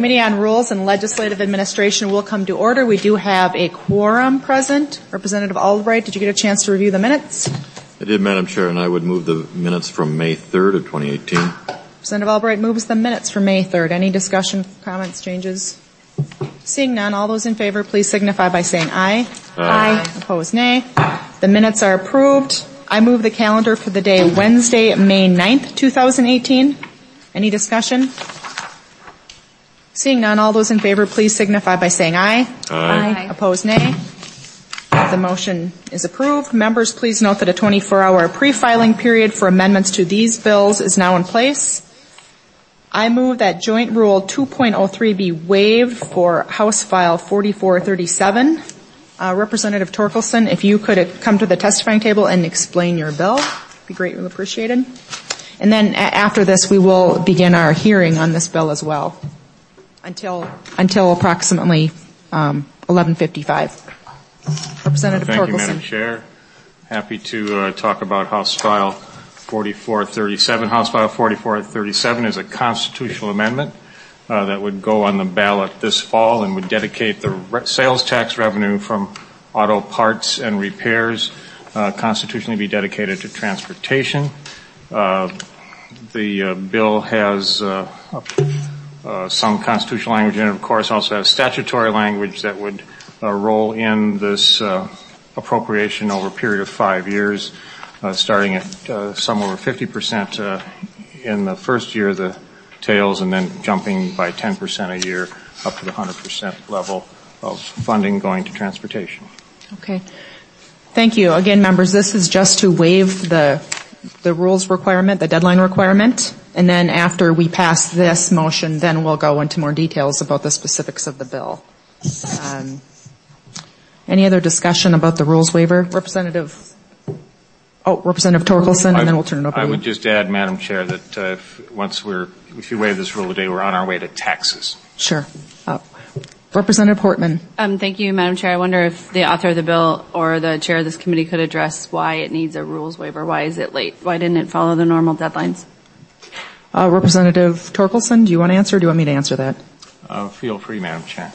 Committee on Rules and Legislative Administration will come to order. We do have a quorum present. Representative Albright, did you get a chance to review the minutes? I did, Madam Chair, and I would move the minutes from May 3rd of 2018. Representative Albright moves the minutes for May 3rd. Any discussion, comments, changes? Seeing none, all those in favor, please signify by saying aye. Aye. Opposed, nay. The minutes are approved. I move the calendar for the day Wednesday, May 9th, 2018. Any discussion? Seeing none, all those in favor, please signify by saying aye. Aye. Opposed, nay. The motion is approved. Members, please note that a 24-hour pre-filing period for amendments to these bills is now in place. I move that Joint Rule 2.03 be waived for House File 4437. Representative Torkelson, if you could come to the testifying table and explain your bill, it'd be greatly appreciated. And then after this, we will begin our hearing on this bill as well until approximately 11:55. Representative Torkelson. Thank you, Madam Chair. Happy to talk about House File 4437. House File 4437 is a constitutional amendment that would go on the ballot this fall and would dedicate the sales tax revenue from auto parts and repairs constitutionally be dedicated to transportation. The bill has some constitutional language and, of course, also has statutory language that would roll in this appropriation over a period of 5 years, starting at some over 50% in the first year of the tails and then jumping by 10% a year up to the 100% level of funding going to transportation. Okay. Thank you. Again, members, this is just to waive the rules requirement, the deadline requirement, and then after we pass this motion, then we'll go into more details about the specifics of the bill. Any other discussion about the rules waiver? Representative Torkelson, and then we'll turn it over to you. I would just add, Madam Chair, that if you waive this rule today, we're on our way to taxes. Sure. Representative Portman. Thank you, Madam Chair. I wonder if the author of the bill or the chair of this committee could address why it needs a rules waiver. Why is it late? Why didn't it follow the normal deadlines? Representative Torkelson, do you want to answer or do you want me to answer that? Feel free, Madam Chair.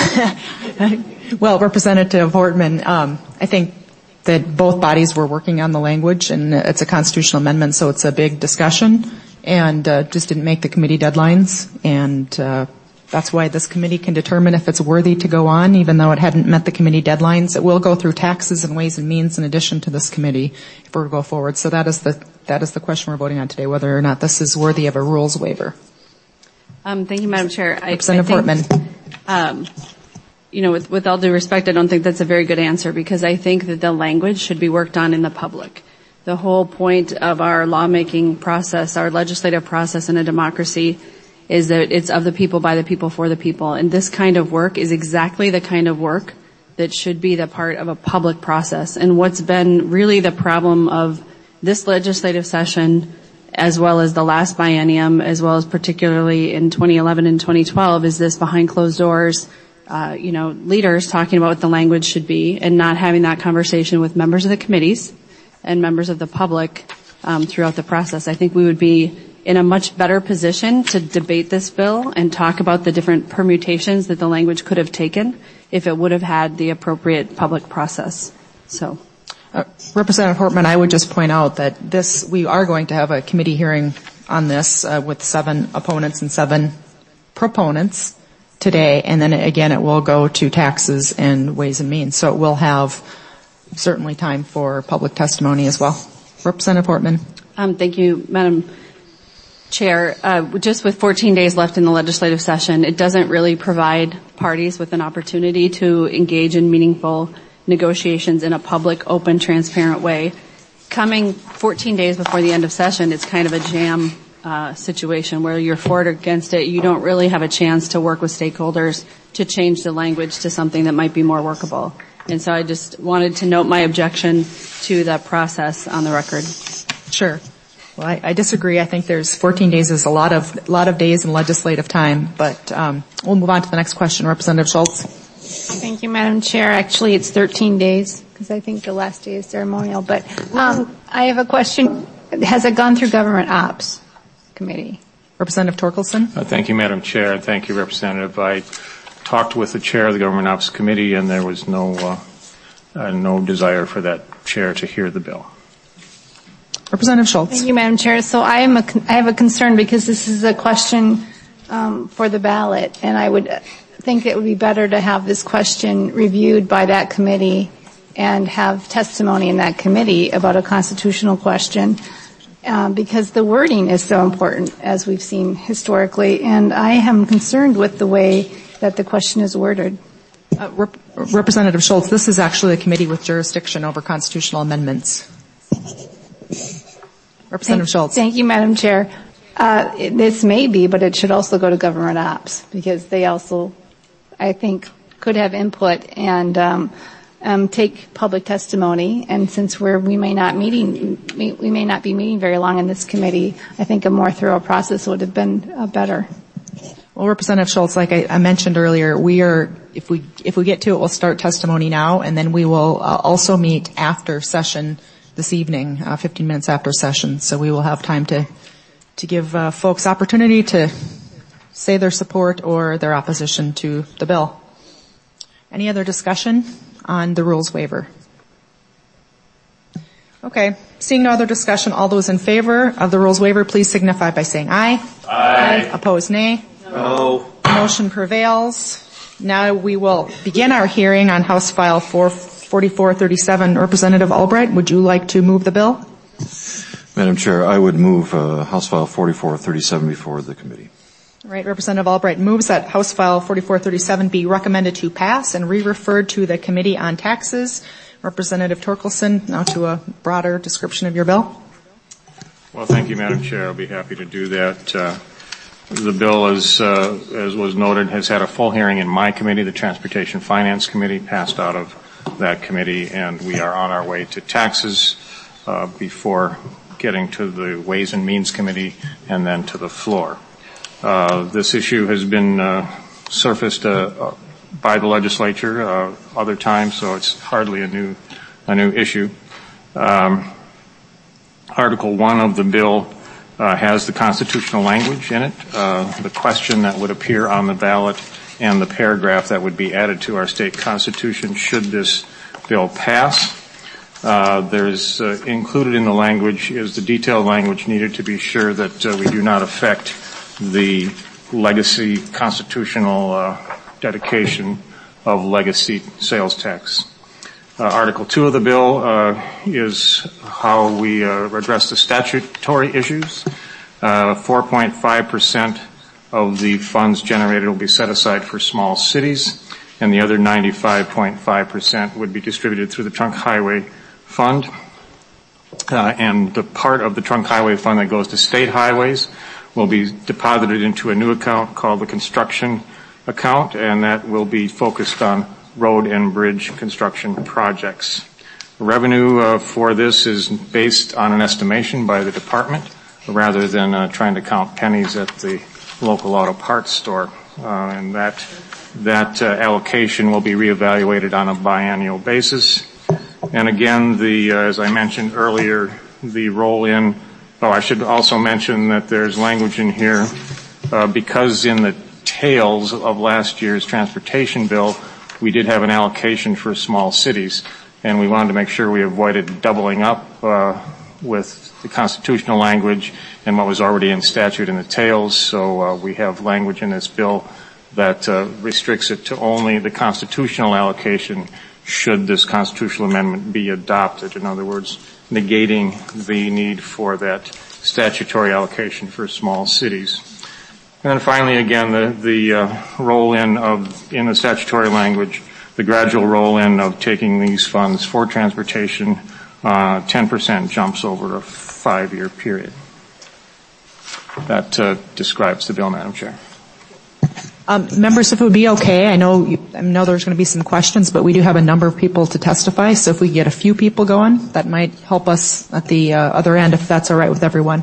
Well, Representative Portman, I think that both bodies were working on the language, and it's a constitutional amendment, so it's a big discussion, and just didn't make the committee deadlines, and that's why this committee can determine if it's worthy to go on, even though it hadn't met the committee deadlines. It will go through taxes and ways and means in addition to this committee if we're to go forward. So that is the question we're voting on today, whether or not this is worthy of a rules waiver. Thank you, Madam Chair. Representative Portman. With all due respect, I don't think that's a very good answer because I think that the language should be worked on in the public. The whole point of our lawmaking process, our legislative process in a democracy is that it's of the people, by the people, for the people. And this kind of work is exactly the kind of work that should be the part of a public process. And what's been really the problem of this legislative session, as well as the last biennium, as well as particularly in 2011 and 2012, is this behind closed doors, leaders talking about what the language should be and not having that conversation with members of the committees and members of the public throughout the process. I think we would be in a much better position to debate this bill and talk about the different permutations that the language could have taken if it would have had the appropriate public process. So, Representative Portman, I would just point out that we are going to have a committee hearing on this with 7 opponents and 7 proponents today, and then again it will go to taxes and ways and means. So it will have certainly time for public testimony as well. Representative Portman. Thank you, Madam Chair. Just with 14 days left in the legislative session, it doesn't really provide parties with an opportunity to engage in meaningful negotiations in a public, open, transparent way. Coming 14 days before the end of session, it's kind of a jam situation where you're for it or against it. You don't really have a chance to work with stakeholders to change the language to something that might be more workable. And so I just wanted to note my objection to the process on the record. Sure. Well, I disagree. I think there's 14 days is a lot of days in legislative time, but we'll move on to the next question. Representative Schultz. Thank you, Madam Chair. Actually, it's 13 days because I think the last day is ceremonial. But I have a question. Has it gone through Government Ops Committee? Representative Torkelson? Thank you, Madam Chair, and thank you, Representative. I talked with the chair of the Government Office Committee, and there was no desire for that chair to hear the bill. Representative Schultz? Thank you, Madam Chair. So I have a concern because this is a question for the ballot, and I would think it would be better to have this question reviewed by that committee and have testimony in that committee about a constitutional question because the wording is so important, as we've seen historically, and I am concerned with the way that the question is worded. Representative Schultz, this is actually a committee with jurisdiction over constitutional amendments. Representative Schultz. Thank you, Madam Chair. This may be, but it should also go to Government Ops because they also, I think, could have input and take public testimony. And since we may not be meeting very long in this committee, I think a more thorough process would have been better. Well, Representative Schultz, like I mentioned earlier, if we get to it, we'll start testimony now, and then we will also meet after session this evening, 15 minutes after session. So we will have time to give folks opportunity to say their support or their opposition to the bill. Any other discussion on the rules waiver? Okay. Seeing no other discussion, all those in favor of the rules waiver, please signify by saying aye. Aye. Opposed, nay. No. Motion prevails. Now we will begin our hearing on House File 4437. Representative Albright, would you like to move the bill? Madam Chair, I would move House File 4437 before the committee. All right, Representative Albright moves that House File 4437 be recommended to pass and re-referred to the Committee on Taxes. Representative Torkelson, now to a broader description of your bill. Well, thank you, Madam Chair. I'll be happy to do that. The bill, as was noted, has had a full hearing in my committee, the Transportation Finance Committee, passed out of that committee, and we are on our way to taxes before getting to the Ways and Means Committee and then to the floor. This issue has been surfaced by the legislature other times, so it's hardly a new issue. Article 1 of the bill has the constitutional language in it, the question that would appear on the ballot, and the paragraph that would be added to our state constitution should this bill pass. There's included in the language is the detailed language needed to be sure that we do not affect the legacy constitutional dedication of legacy sales tax. Article 2 of the bill is how we address the statutory issues. 4.5% of the funds generated will be set aside for small cities, and the other 95.5% would be distributed through the Trunk Highway Fund. And the part of the Trunk Highway Fund that goes to state highways will be deposited into a new account called the construction account, and that will be focused on road and bridge construction projects. Revenue for this is based on an estimation by the department rather than trying to count pennies at the local auto parts store. And that allocation will be reevaluated on a biannual basis. And again, as I mentioned earlier, the roll-in. I should also mention that there's language in here because in the tails of last year's transportation bill, we did have an allocation for small cities, and we wanted to make sure we avoided doubling up with the constitutional language and what was already in statute in the tails. So we have language in this bill that restricts it to only the constitutional allocation should this constitutional amendment be adopted. In other words, negating the need for that statutory allocation for small cities. And then finally, again, the roll-in in the statutory language, the gradual roll-in of taking these funds for transportation, 10% jumps over a 5-year period. That describes the bill, Madam Chair. Members, if it would be okay, I know there's going to be some questions, but we do have a number of people to testify, so if we get a few people going, that might help us at the other end, if that's all right with everyone.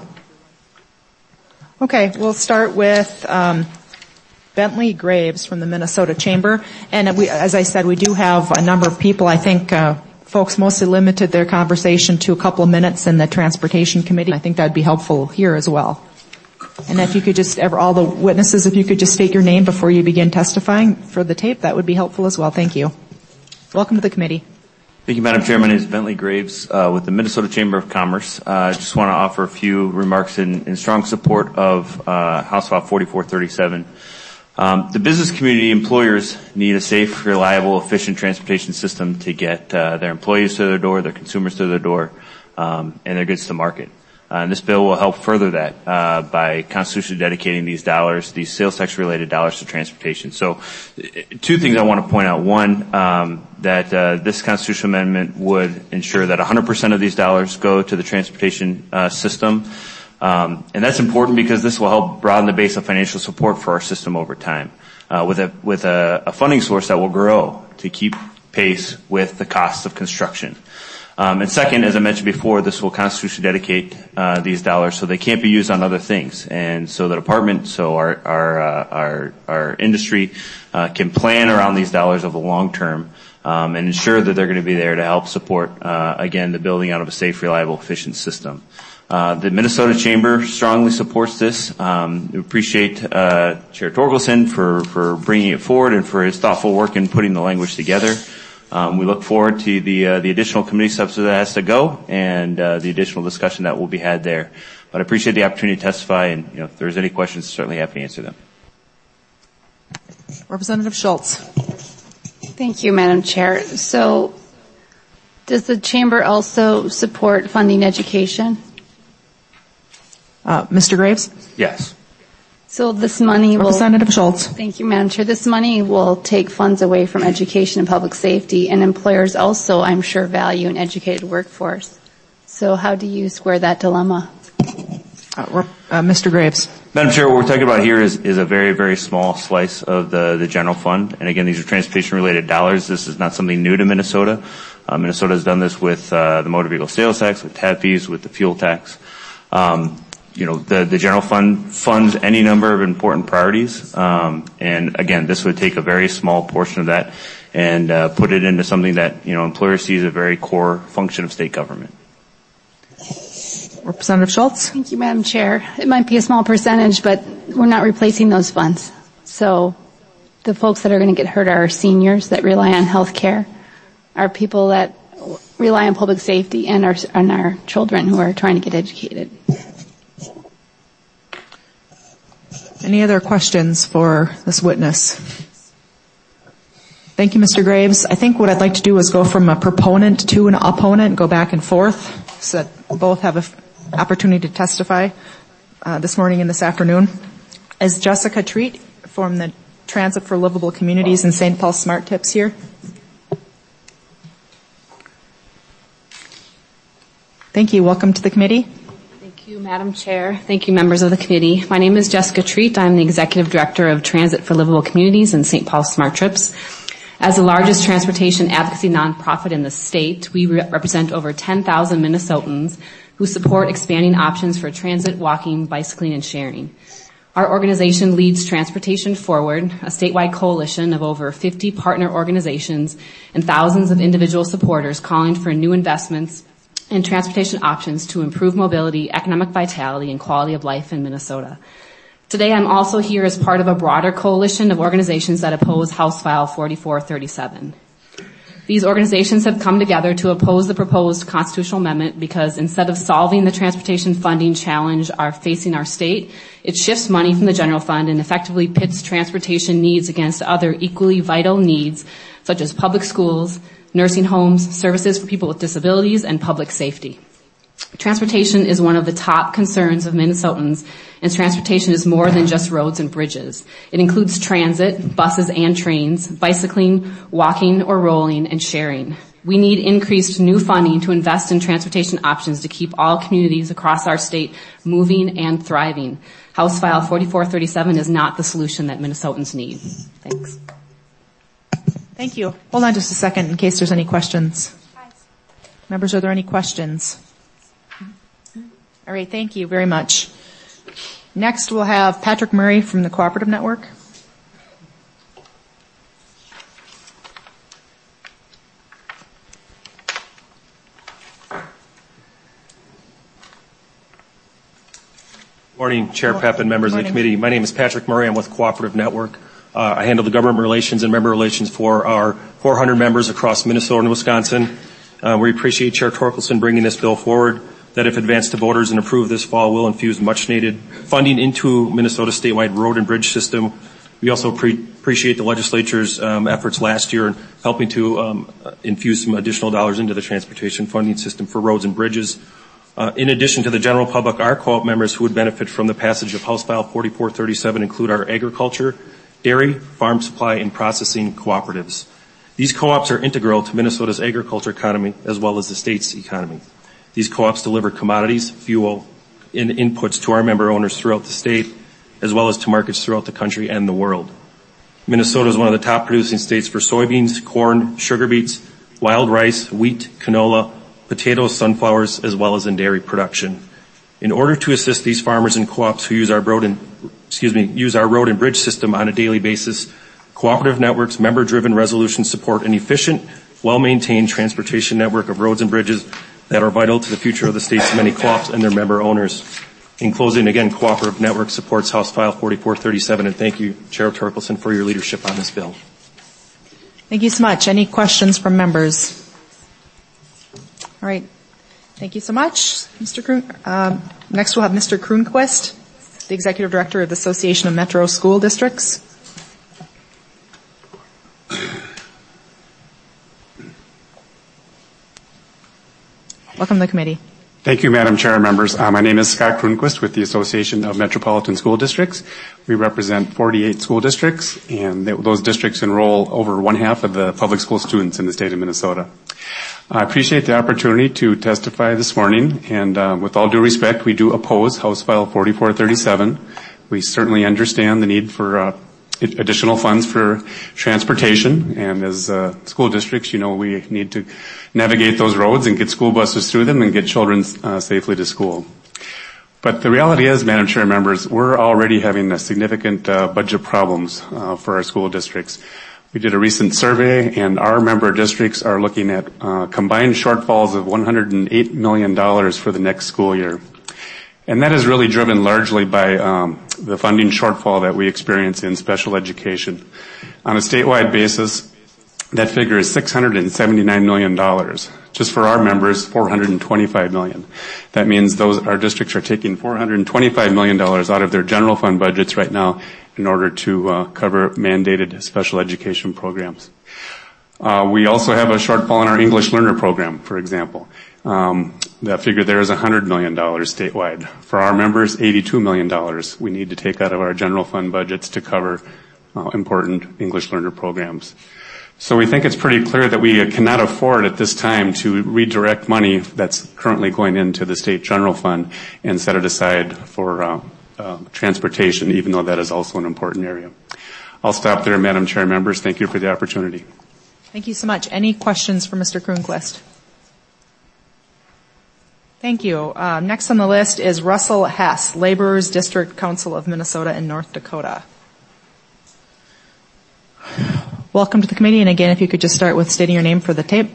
Okay, we'll start with Bentley Graves from the Minnesota Chamber. And as I said, we do have a number of people. I think folks mostly limited their conversation to a couple of minutes in the Transportation Committee. I think that would be helpful here as well. And if you could just, all the witnesses, if you could just state your name before you begin testifying for the tape, that would be helpful as well. Thank you. Welcome to the committee. Thank you, Madam Chair. My name is Bentley Graves with the Minnesota Chamber of Commerce. I just want to offer a few remarks in strong support of House File 4437. The business community employers need a safe, reliable, efficient transportation system to get their employees to their door, their consumers to their door, and their goods to market. And this bill will help further that by constitutionally dedicating these dollars, these sales tax related dollars to transportation. So two things I want to point out. One, that this constitutional amendment would ensure that 100% of these dollars go to the transportation system. And that's important because this will help broaden the base of financial support for our system over time, with a funding source that will grow to keep pace with the costs of construction. And second, as I mentioned before, this will constitutionally dedicate these dollars so they can't be used on other things. And so the department, so our industry can plan around these dollars over the long term and ensure that they're going to be there to help support, again, the building out of a safe, reliable, efficient system. The Minnesota Chamber strongly supports this. We appreciate Chair Torkelson for bringing it forward and for his thoughtful work in putting the language together. We look forward to the additional committee steps that has to go and the additional discussion that will be had there. But I appreciate the opportunity to testify, and if there's any questions, certainly happy to answer them. Representative Schultz. Thank you, Madam Chair. So does the Chamber also support funding education? Mr. Graves? Yes. So this money will... Representative Schultz. Thank you, Madam Chair. This money will take funds away from education and public safety, and employers also, I'm sure, value an educated workforce. So how do you square that dilemma? Mr. Graves. Madam Chair, what we're talking about here is a very, very small slice of the general fund. And again, these are transportation-related dollars. This is not something new to Minnesota. Minnesota has done this with the motor vehicle sales tax, with TAB fees, with the fuel tax. The general fund funds any number of important priorities. And again, this would take a very small portion of that and put it into something that, employers see as a very core function of state government. Representative Schultz. Thank you, Madam Chair. It might be a small percentage, but we're not replacing those funds. So the folks that are going to get hurt are our seniors that rely on health care, our people that rely on public safety, and our children who are trying to get educated. Any other questions for this witness? Thank you, Mr. Graves. I think what I'd like to do is go from a proponent to an opponent and go back and forth so that both have an opportunity to testify this morning and this afternoon. Is Jessica Treat from the Transit for Livable Communities in St. Paul Smart Tips here? Thank you. Welcome to the committee. Thank you, Madam Chair. Thank you, members of the committee. My name is Jessica Treat. I'm the Executive Director of Transit for Livable Communities in St. Paul Smart Trips. As the largest transportation advocacy nonprofit in the state, we represent over 10,000 Minnesotans who support expanding options for transit, walking, bicycling, and sharing. Our organization leads Transportation Forward, a statewide coalition of over 50 partner organizations and thousands of individual supporters calling for new investments and transportation options to improve mobility, economic vitality, and quality of life in Minnesota. Today, I'm also here as part of a broader coalition of organizations that oppose House File 4437. These organizations have come together to oppose the proposed constitutional amendment because instead of solving the transportation funding challenge facing our state, it shifts money from the general fund and effectively pits transportation needs against other equally vital needs, such as public schools, nursing homes, services for people with disabilities, and public safety. Transportation is one of the top concerns of Minnesotans, and transportation is more than just roads and bridges. It includes transit, buses and trains, bicycling, walking or rolling, and sharing. We need increased new funding to invest in transportation options to keep all communities across our state moving and thriving. House File 4437 is not the solution that Minnesotans need. Thanks. Thank you. Hold on just a second in case there's any questions. Members, are there any questions? All right, thank you very much. Next, we'll have Patrick Murray from the Cooperative Network. Morning, Chair Pep and members of the committee. My name is Patrick Murray. I'm with Cooperative Network. I handle the government relations and member relations for our 400 members across Minnesota and Wisconsin. We appreciate Chair Torkelson bringing this bill forward that, if advanced to voters and approved this fall, will infuse much-needed funding into Minnesota's statewide road and bridge system. We also appreciate the legislature's efforts last year in helping to infuse some additional dollars into the transportation funding system for roads and bridges. In addition to the general public, our co-op members who would benefit from the passage of House File 4437 include our agriculture, dairy, farm supply, and processing cooperatives. These co-ops are integral to Minnesota's agriculture economy as well as the state's economy. These co-ops deliver commodities, fuel, and inputs to our member owners throughout the state, as well as to markets throughout the country and the world. Minnesota is one of the top producing states for soybeans, corn, sugar beets, wild rice, wheat, canola, potatoes, sunflowers, as well as in dairy production. In order to assist these farmers and co-ops who use our road and bridge system on a daily basis, Cooperative Network's member-driven resolutions support an efficient, well-maintained transportation network of roads and bridges that are vital to the future of the state's many co-ops and their member owners. In closing, again, Cooperative Network supports House File 4437, and thank you, Chair Torkelson, for your leadership on this bill. Thank you so much. Any questions from members? All right. Thank you so much, Mr. Kroon. Next, we'll have Mr. Kroonquist, the Executive Director of the Association of Metro School Districts. Welcome to the committee. Thank you, Madam Chair and members. My name is Scott Kroonquist with the Association of Metropolitan School Districts. We represent 48 school districts, and those districts enroll over one-half of the public school students in the state of Minnesota. I appreciate the opportunity to testify this morning, and with all due respect, we do oppose House File 4437. We certainly understand the need for additional funds for transportation, and as school districts, we need to navigate those roads and get school buses through them and get children safely to school. But the reality is, Madam Chair, members, we're already having significant budget problems for our school districts. We did a recent survey, and our member districts are looking at combined shortfalls of $108 million for the next school year. And that is really driven largely by the funding shortfall that we experience in special education. On a statewide basis, that figure is $679 million. Just for our members, $425 million. That means our districts are taking $425 million out of their general fund budgets right now in order to cover mandated special education programs. We also have a shortfall in our English learner program, for example. That figure there is $100 million statewide. For our members, $82 million we need to take out of our general fund budgets to cover important English learner programs. So we think it's pretty clear that we cannot afford at this time to redirect money that's currently going into the state general fund and set it aside for transportation, even though that is also an important area. I'll stop there, Madam Chair, members. Thank you for the opportunity. Thank you so much. Any questions for Mr. Kroonquist? Thank you. Next on the list is Russell Hess, Laborers District Council of Minnesota and North Dakota. Welcome to the committee, and again, if you could just start with stating your name for the tape.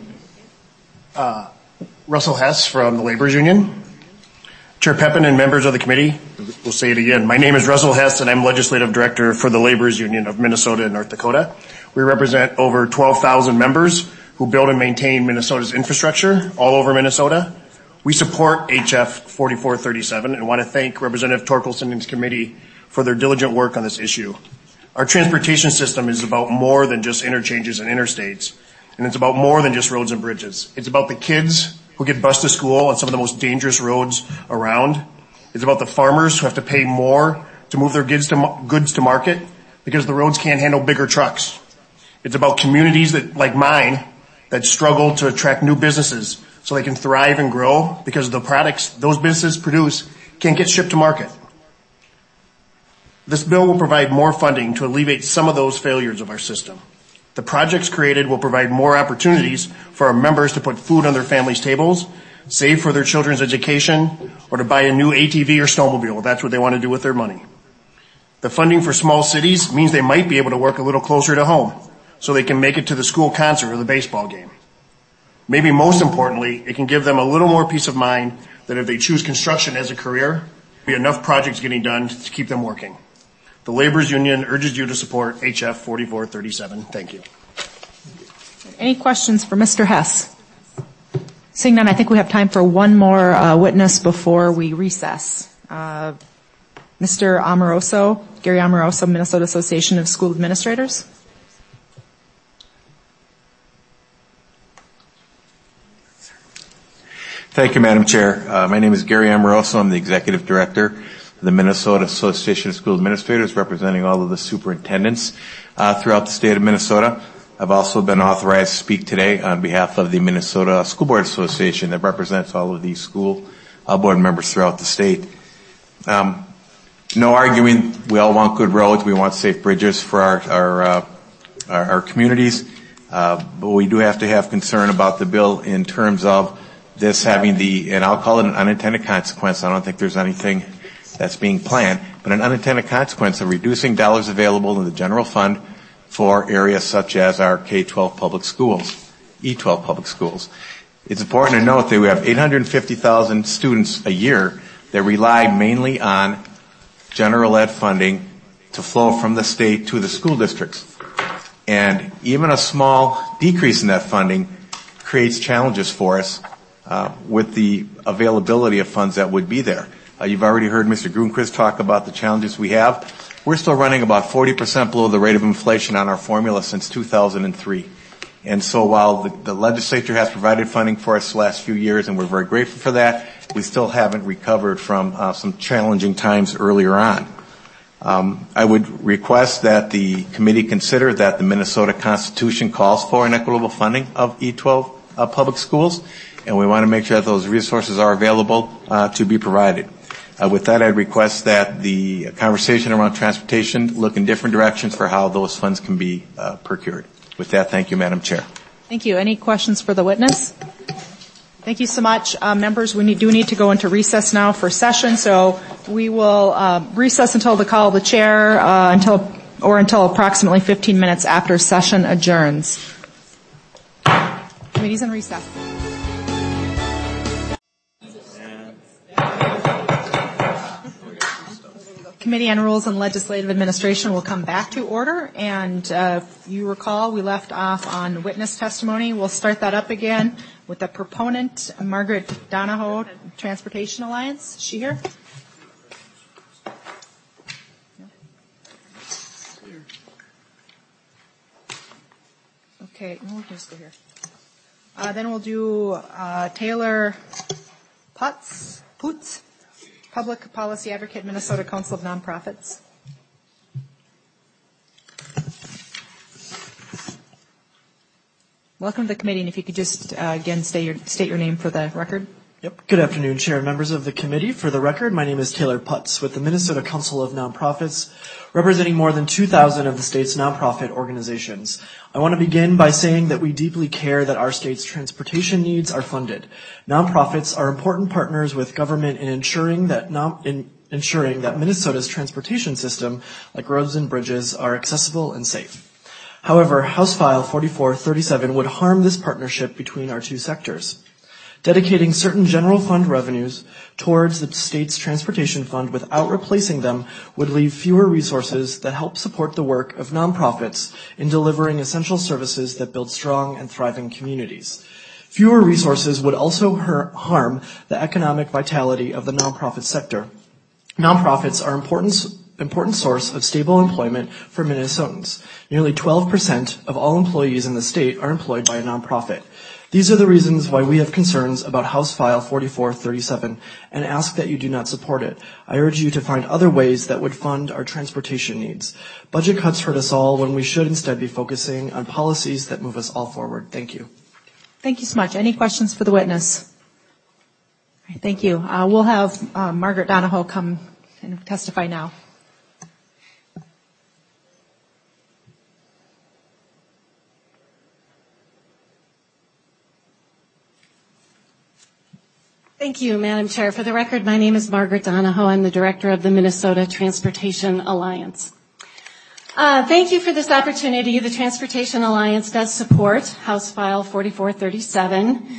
Russell Hess from the Laborers Union. Chair Pepin and members of the committee, we'll say it again. My name is Russell Hess, and I'm Legislative Director for the Laborers Union of Minnesota and North Dakota. We represent over 12,000 members who build and maintain Minnesota's infrastructure all over Minnesota. We support HF 4437 and want to thank Representative Torkelson and his committee for their diligent work on this issue. Our transportation system is about more than just interchanges and interstates, and it's about more than just roads and bridges. It's about the kids who get bused to school on some of the most dangerous roads around. It's about the farmers who have to pay more to move their goods to market because the roads can't handle bigger trucks. It's about communities like mine that struggle to attract new businesses so they can thrive and grow because the products those businesses produce can't get shipped to market. This bill will provide more funding to alleviate some of those failures of our system. The projects created will provide more opportunities for our members to put food on their families' tables, save for their children's education, or to buy a new ATV or snowmobile if that's what they want to do with their money. The funding for small cities means they might be able to work a little closer to home so they can make it to the school concert or the baseball game. Maybe most importantly, it can give them a little more peace of mind that if they choose construction as a career, be enough projects getting done to keep them working. The Laborers Union urges you to support HF 4437. Thank you. Any questions for Mr. Hess? Seeing none, I think we have time for one more witness before we recess. Mr. Amoroso, Gary Amoroso, Minnesota Association of School Administrators. Thank you, Madam Chair. My name is Gary Amoroso. I'm the Executive Director of the Minnesota Association of School Administrators, representing all of the superintendents throughout the state of Minnesota. I've also been authorized to speak today on behalf of the Minnesota School Board Association that represents all of these school board members throughout the state. No arguing, we all want good roads, we want safe bridges for our communities, but we do have to have concern about the bill in terms of this having and I'll call it an unintended consequence. I don't think there's anything that's being planned, but an unintended consequence of reducing dollars available in the general fund for areas such as our K-12 public schools, E-12 public schools. It's important to note that we have 850,000 students a year that rely mainly on general ed funding to flow from the state to the school districts. And even a small decrease in that funding creates challenges for us with the availability of funds that would be there. You've already heard Mr. Grunquist talk about the challenges we have. We're still running about 40% below the rate of inflation on our formula since 2003. And so while the legislature has provided funding for us the last few years, and we're very grateful for that, we still haven't recovered from some challenging times earlier on. I would request that the committee consider that the Minnesota Constitution calls for an equitable funding of E-12 public schools, and we want to make sure that those resources are available to be provided. With that, I'd request that the conversation around transportation look in different directions for how those funds can be procured. With that, thank you, Madam Chair. Thank you. Any questions for the witness? Thank you so much. Members, we do need to go into recess now for session, so we will recess until the call of the chair until approximately 15 minutes after session adjourns. Committee's in recess. Committee on Rules and Legislative Administration will come back to order, and if you recall, we left off on witness testimony. We'll start that up again with the proponent, Margaret Donahoe, Transportation Alliance. Is she here? Okay, we'll just go here. Then we'll do Taylor Putz, Public Policy Advocate, Minnesota Council of Nonprofits. Welcome to the committee, and if you could just again state your name for the record. Yep. Good afternoon, Chair and members of the committee. For the record, my name is Taylor Putz with the Minnesota Council of Nonprofits, representing more than 2,000 of the state's nonprofit organizations. I want to begin by saying that we deeply care that our state's transportation needs are funded. Nonprofits are important partners with government in ensuring that Minnesota's transportation system, like roads and bridges, are accessible and safe. However, House File 4437 would harm this partnership between our two sectors. Dedicating certain general fund revenues towards the state's transportation fund without replacing them would leave fewer resources that help support the work of nonprofits in delivering essential services that build strong and thriving communities. Fewer resources would also harm the economic vitality of the nonprofit sector. Nonprofits are important source of stable employment for Minnesotans. Nearly 12% of all employees in the state are employed by a nonprofit. These are the reasons why we have concerns about House File 4437 and ask that you do not support it. I urge you to find other ways that would fund our transportation needs. Budget cuts hurt us all when we should instead be focusing on policies that move us all forward. Thank you. Thank you so much. Any questions for the witness? All right, thank you. We'll have Margaret Donahoe come and testify now. Thank you, Madam Chair. For the record, my name is Margaret Donahoe. I'm the director of the Minnesota Transportation Alliance. Thank you for this opportunity. The Transportation Alliance does support House File 4437.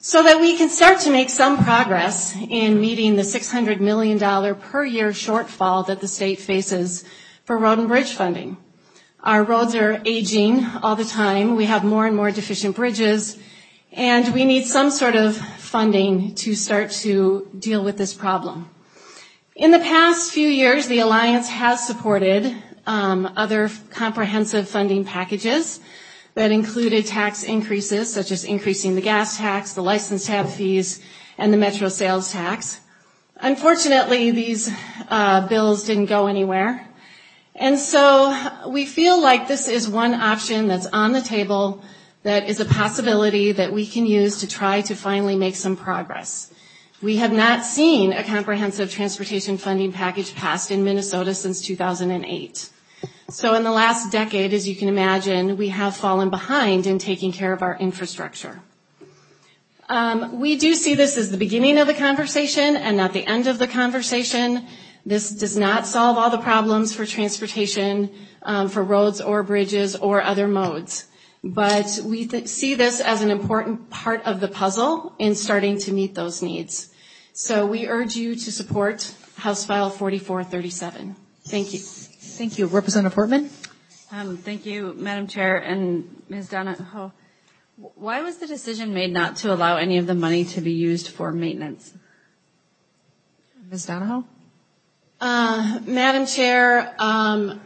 so that we can start to make some progress in meeting the $600 million per year shortfall that the state faces for road and bridge funding. Our roads are aging all the time. We have more and more deficient bridges, and we need some sort of funding to start to deal with this problem. In the past few years, the Alliance has supported other comprehensive funding packages that included tax increases, such as increasing the gas tax, the license tab fees, and the metro sales tax. Unfortunately, these bills didn't go anywhere. And so we feel like this is one option that's on the table that is a possibility that we can use to try to finally make some progress. We have not seen a comprehensive transportation funding package passed in Minnesota since 2008. So in the last decade, as you can imagine, we have fallen behind in taking care of our infrastructure. We do see this as the beginning of the conversation and not the end of the conversation. This does not solve all the problems for transportation, for roads or bridges or other modes. But we see this as an important part of the puzzle in starting to meet those needs. So we urge you to support House File 4437. Thank you. Thank you. Representative Portman? Thank you, Madam Chair and Ms. Donahoe. Why was the decision made not to allow any of the money to be used for maintenance? Ms. Donahoe? Madam Chair, I'm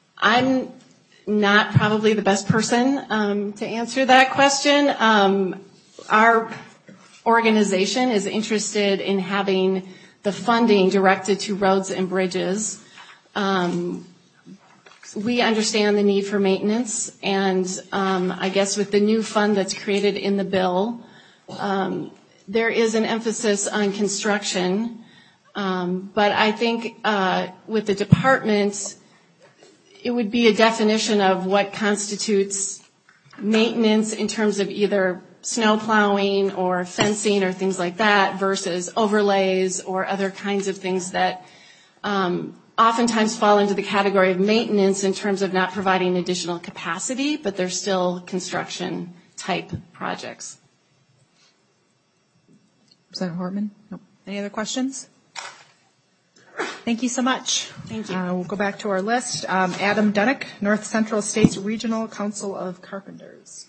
not probably the best person to answer that question. Our organization is interested in having the funding directed to roads and bridges. We understand the need for maintenance, and I guess with the new fund that's created in the bill, there is an emphasis on construction. But I think with the department, it would be a definition of what constitutes maintenance in terms of either snow plowing or fencing or things like that versus overlays or other kinds of things that oftentimes fall into the category of maintenance in terms of not providing additional capacity, but they're still construction type projects. Representative Hortman? No. Any other questions? Thank you so much. Thank you. We'll go back to our list. Adam Dunnick, North Central States Regional Council of Carpenters.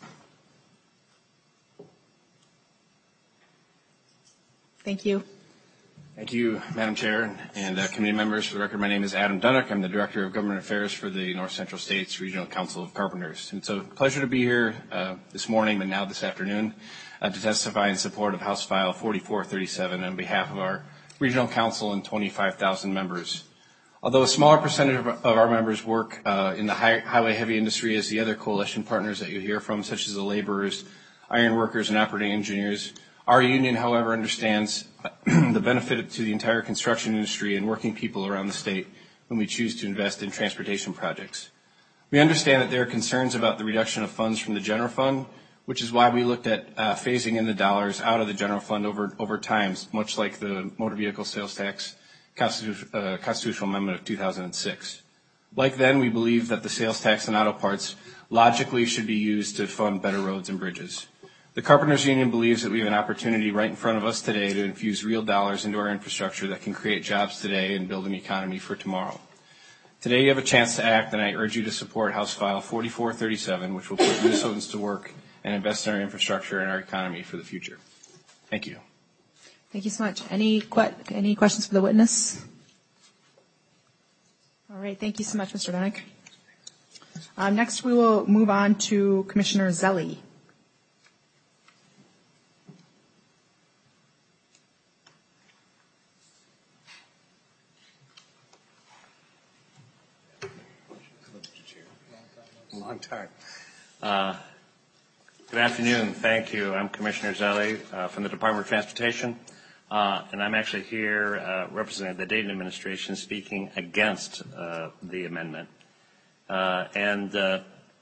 Thank you. Thank you, Madam Chair and committee members. For the record, my name is Adam Dunnick. I'm the Director of Government Affairs for the North Central States Regional Council of Carpenters. It's a pleasure to be here this morning, but now this afternoon, to testify in support of House File 4437 on behalf of our Regional Council and 25,000 members. Although a smaller percentage of our members work in the highway heavy industry as the other coalition partners that you hear from, such as the laborers, iron workers, and operating engineers, our union, however, understands the benefit to the entire construction industry and working people around the state when we choose to invest in transportation projects. We understand that there are concerns about the reduction of funds from the general fund, which is why we looked at phasing in the dollars out of the general fund over time, much like the motor vehicle sales tax constitutional amendment of 2006. Like then, we believe that the sales tax on auto parts logically should be used to fund better roads and bridges. The Carpenters Union believes that we have an opportunity right in front of us today to infuse real dollars into our infrastructure that can create jobs today and build an economy for tomorrow. Today you have a chance to act, and I urge you to support House File 4437, which will put Minnesotans to work and invest in our infrastructure and our economy for the future. Thank you. Thank you so much. Any questions for the witness? All right. Thank you so much, Mr. Dunnick. Next, we will move on to Commissioner Zelli. Long time. Good afternoon. Thank you. I'm Commissioner Zelli from the Department of Transportation, and I'm actually here representing the Dayton administration speaking against the amendment. Although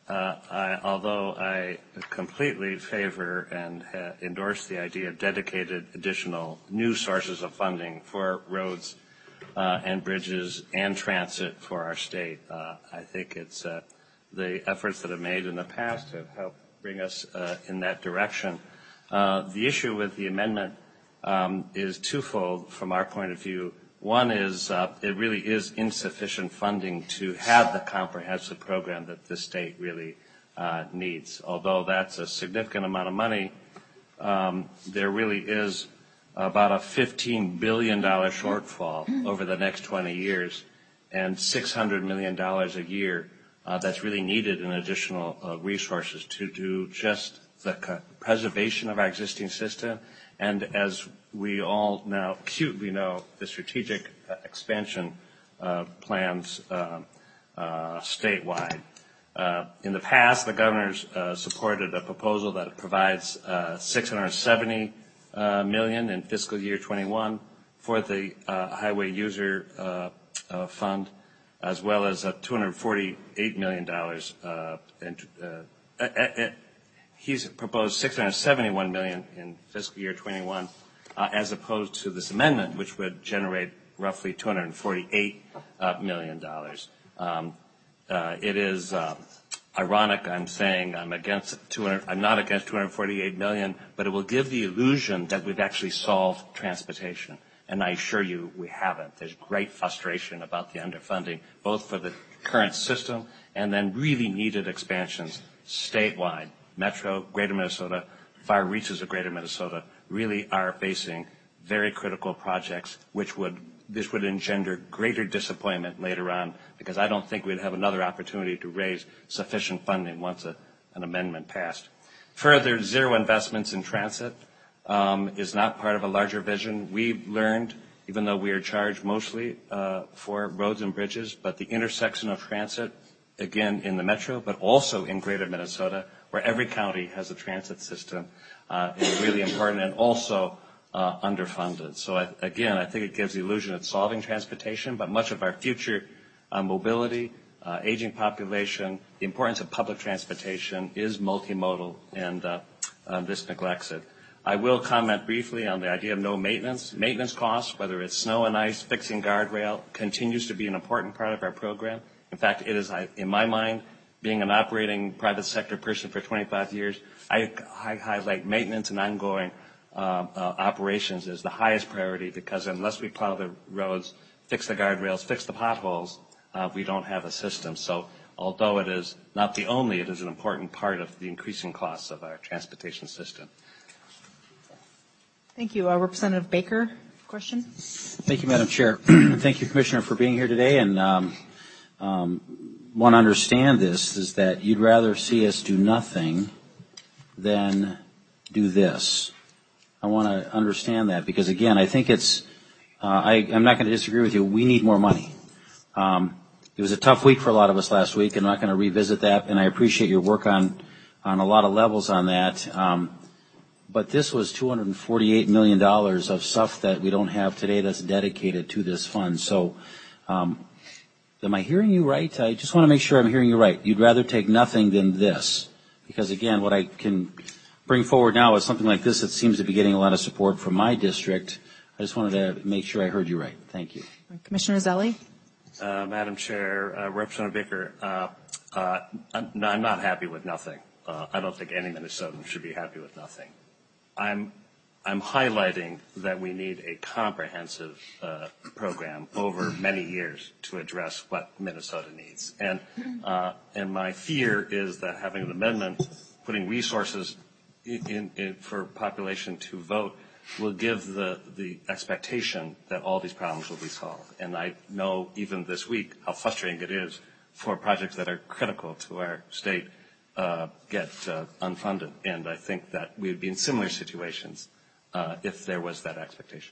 I completely favor and endorse the idea of dedicated additional new sources of funding for roads and bridges and transit for our state, I think it's the efforts that have made in the past have helped bring us in that direction. The issue with the amendment is twofold from our point of view. One is it really is insufficient funding to have the comprehensive program that the state really needs. Although that's a significant amount of money, there really is about a $15 billion shortfall over the next 20 years and $600 million a year that's really needed in additional resources to do just the preservation of our existing system, and as we all now acutely know, the strategic expansion plans statewide. In the past, the governors supported a proposal that provides $670 million in fiscal year 21 for the highway user fund, as well as $248 million. He's proposed $671 million in fiscal year 21, as opposed to this amendment, which would generate roughly $248 million. It is ironic I'm saying I'm not against $248 million, but it will give the illusion that we've actually solved transportation. And I assure you we haven't. There's great frustration about the underfunding, both for the current system and then really needed expansions statewide. Metro, Greater Minnesota, far reaches of Greater Minnesota really are facing very critical projects, this would engender greater disappointment later on, because I don't think we'd have another opportunity to raise sufficient funding once an amendment passed. Further, zero investments in transit is not part of a larger vision. We've learned, even though we are charged mostly for roads and bridges, but the intersection of transit, again in the metro, but also in Greater Minnesota, where every county has a transit system, is really important and also underfunded. So I think it gives the illusion of solving transportation, but much of our future mobility, aging population, the importance of public transportation is multimodal, and this neglects it. I will comment briefly on the idea of no maintenance. Maintenance costs, whether it's snow and ice, fixing guardrail, continues to be an important part of our program. In fact, it is, in my mind, being an operating private sector person for 25 years, I highlight maintenance and ongoing operations as the highest priority, because unless we plow the roads, fix the guardrails, fix the potholes, we don't have a system. So although it is not the only, it is an important part of the increasing costs of our transportation system. Thank you. Representative Baker, question? Thank you, Madam Chair. Thank you, Commissioner, for being here today. And want to understand this is that you'd rather see us do nothing than do this. I want to understand that because, again, I think it's I'm not going to disagree with you. We need more money. It was a tough week for a lot of us last week, and I'm not going to revisit that, and I appreciate your work on a lot of levels on that. But this was $248 million of stuff that we don't have today that's dedicated to this fund. So am I hearing you right? I just want to make sure I'm hearing you right. You'd rather take nothing than this. Because, again, what I can bring forward now is something like this that seems to be getting a lot of support from my district. I just wanted to make sure I heard you right. Thank you. Commissioner Zelli? Madam Chair, Representative Baker, no, I'm not happy with nothing. I don't think any Minnesotan should be happy with nothing. I'm highlighting that we need a comprehensive program over many years to address what Minnesota needs. And my fear is that having an amendment, putting resources in for population to vote, will give the expectation that all these problems will be solved. And I know even this week how frustrating it is for projects that are critical to our state get unfunded. And I think that we would be in similar situations if there was that expectation.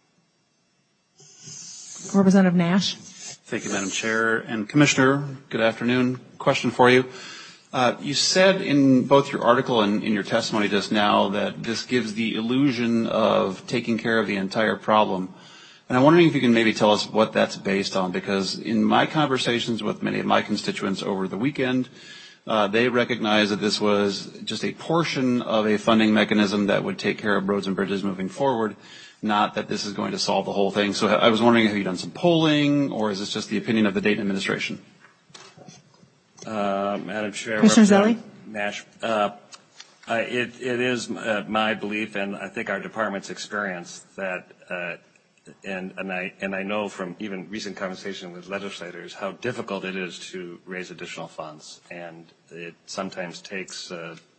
Representative Nash. Thank you, Madam Chair. And Commissioner, good afternoon. Question for you. You said in both your article and in your testimony just now that this gives the illusion of taking care of the entire problem. And I'm wondering if you can maybe tell us what that's based on, because in my conversations with many of my constituents over the weekend, they recognize that this was just a portion of a funding mechanism that would take care of roads and bridges moving forward, not that this is going to solve the whole thing. So I was wondering, have you done some polling, or is this just the opinion of the Dayton administration? Madam Chair, Commissioner Zelli? Nash, It is my belief, and I think our department's experience, that and I know from even recent conversation with legislators how difficult it is to raise additional funds, and it sometimes takes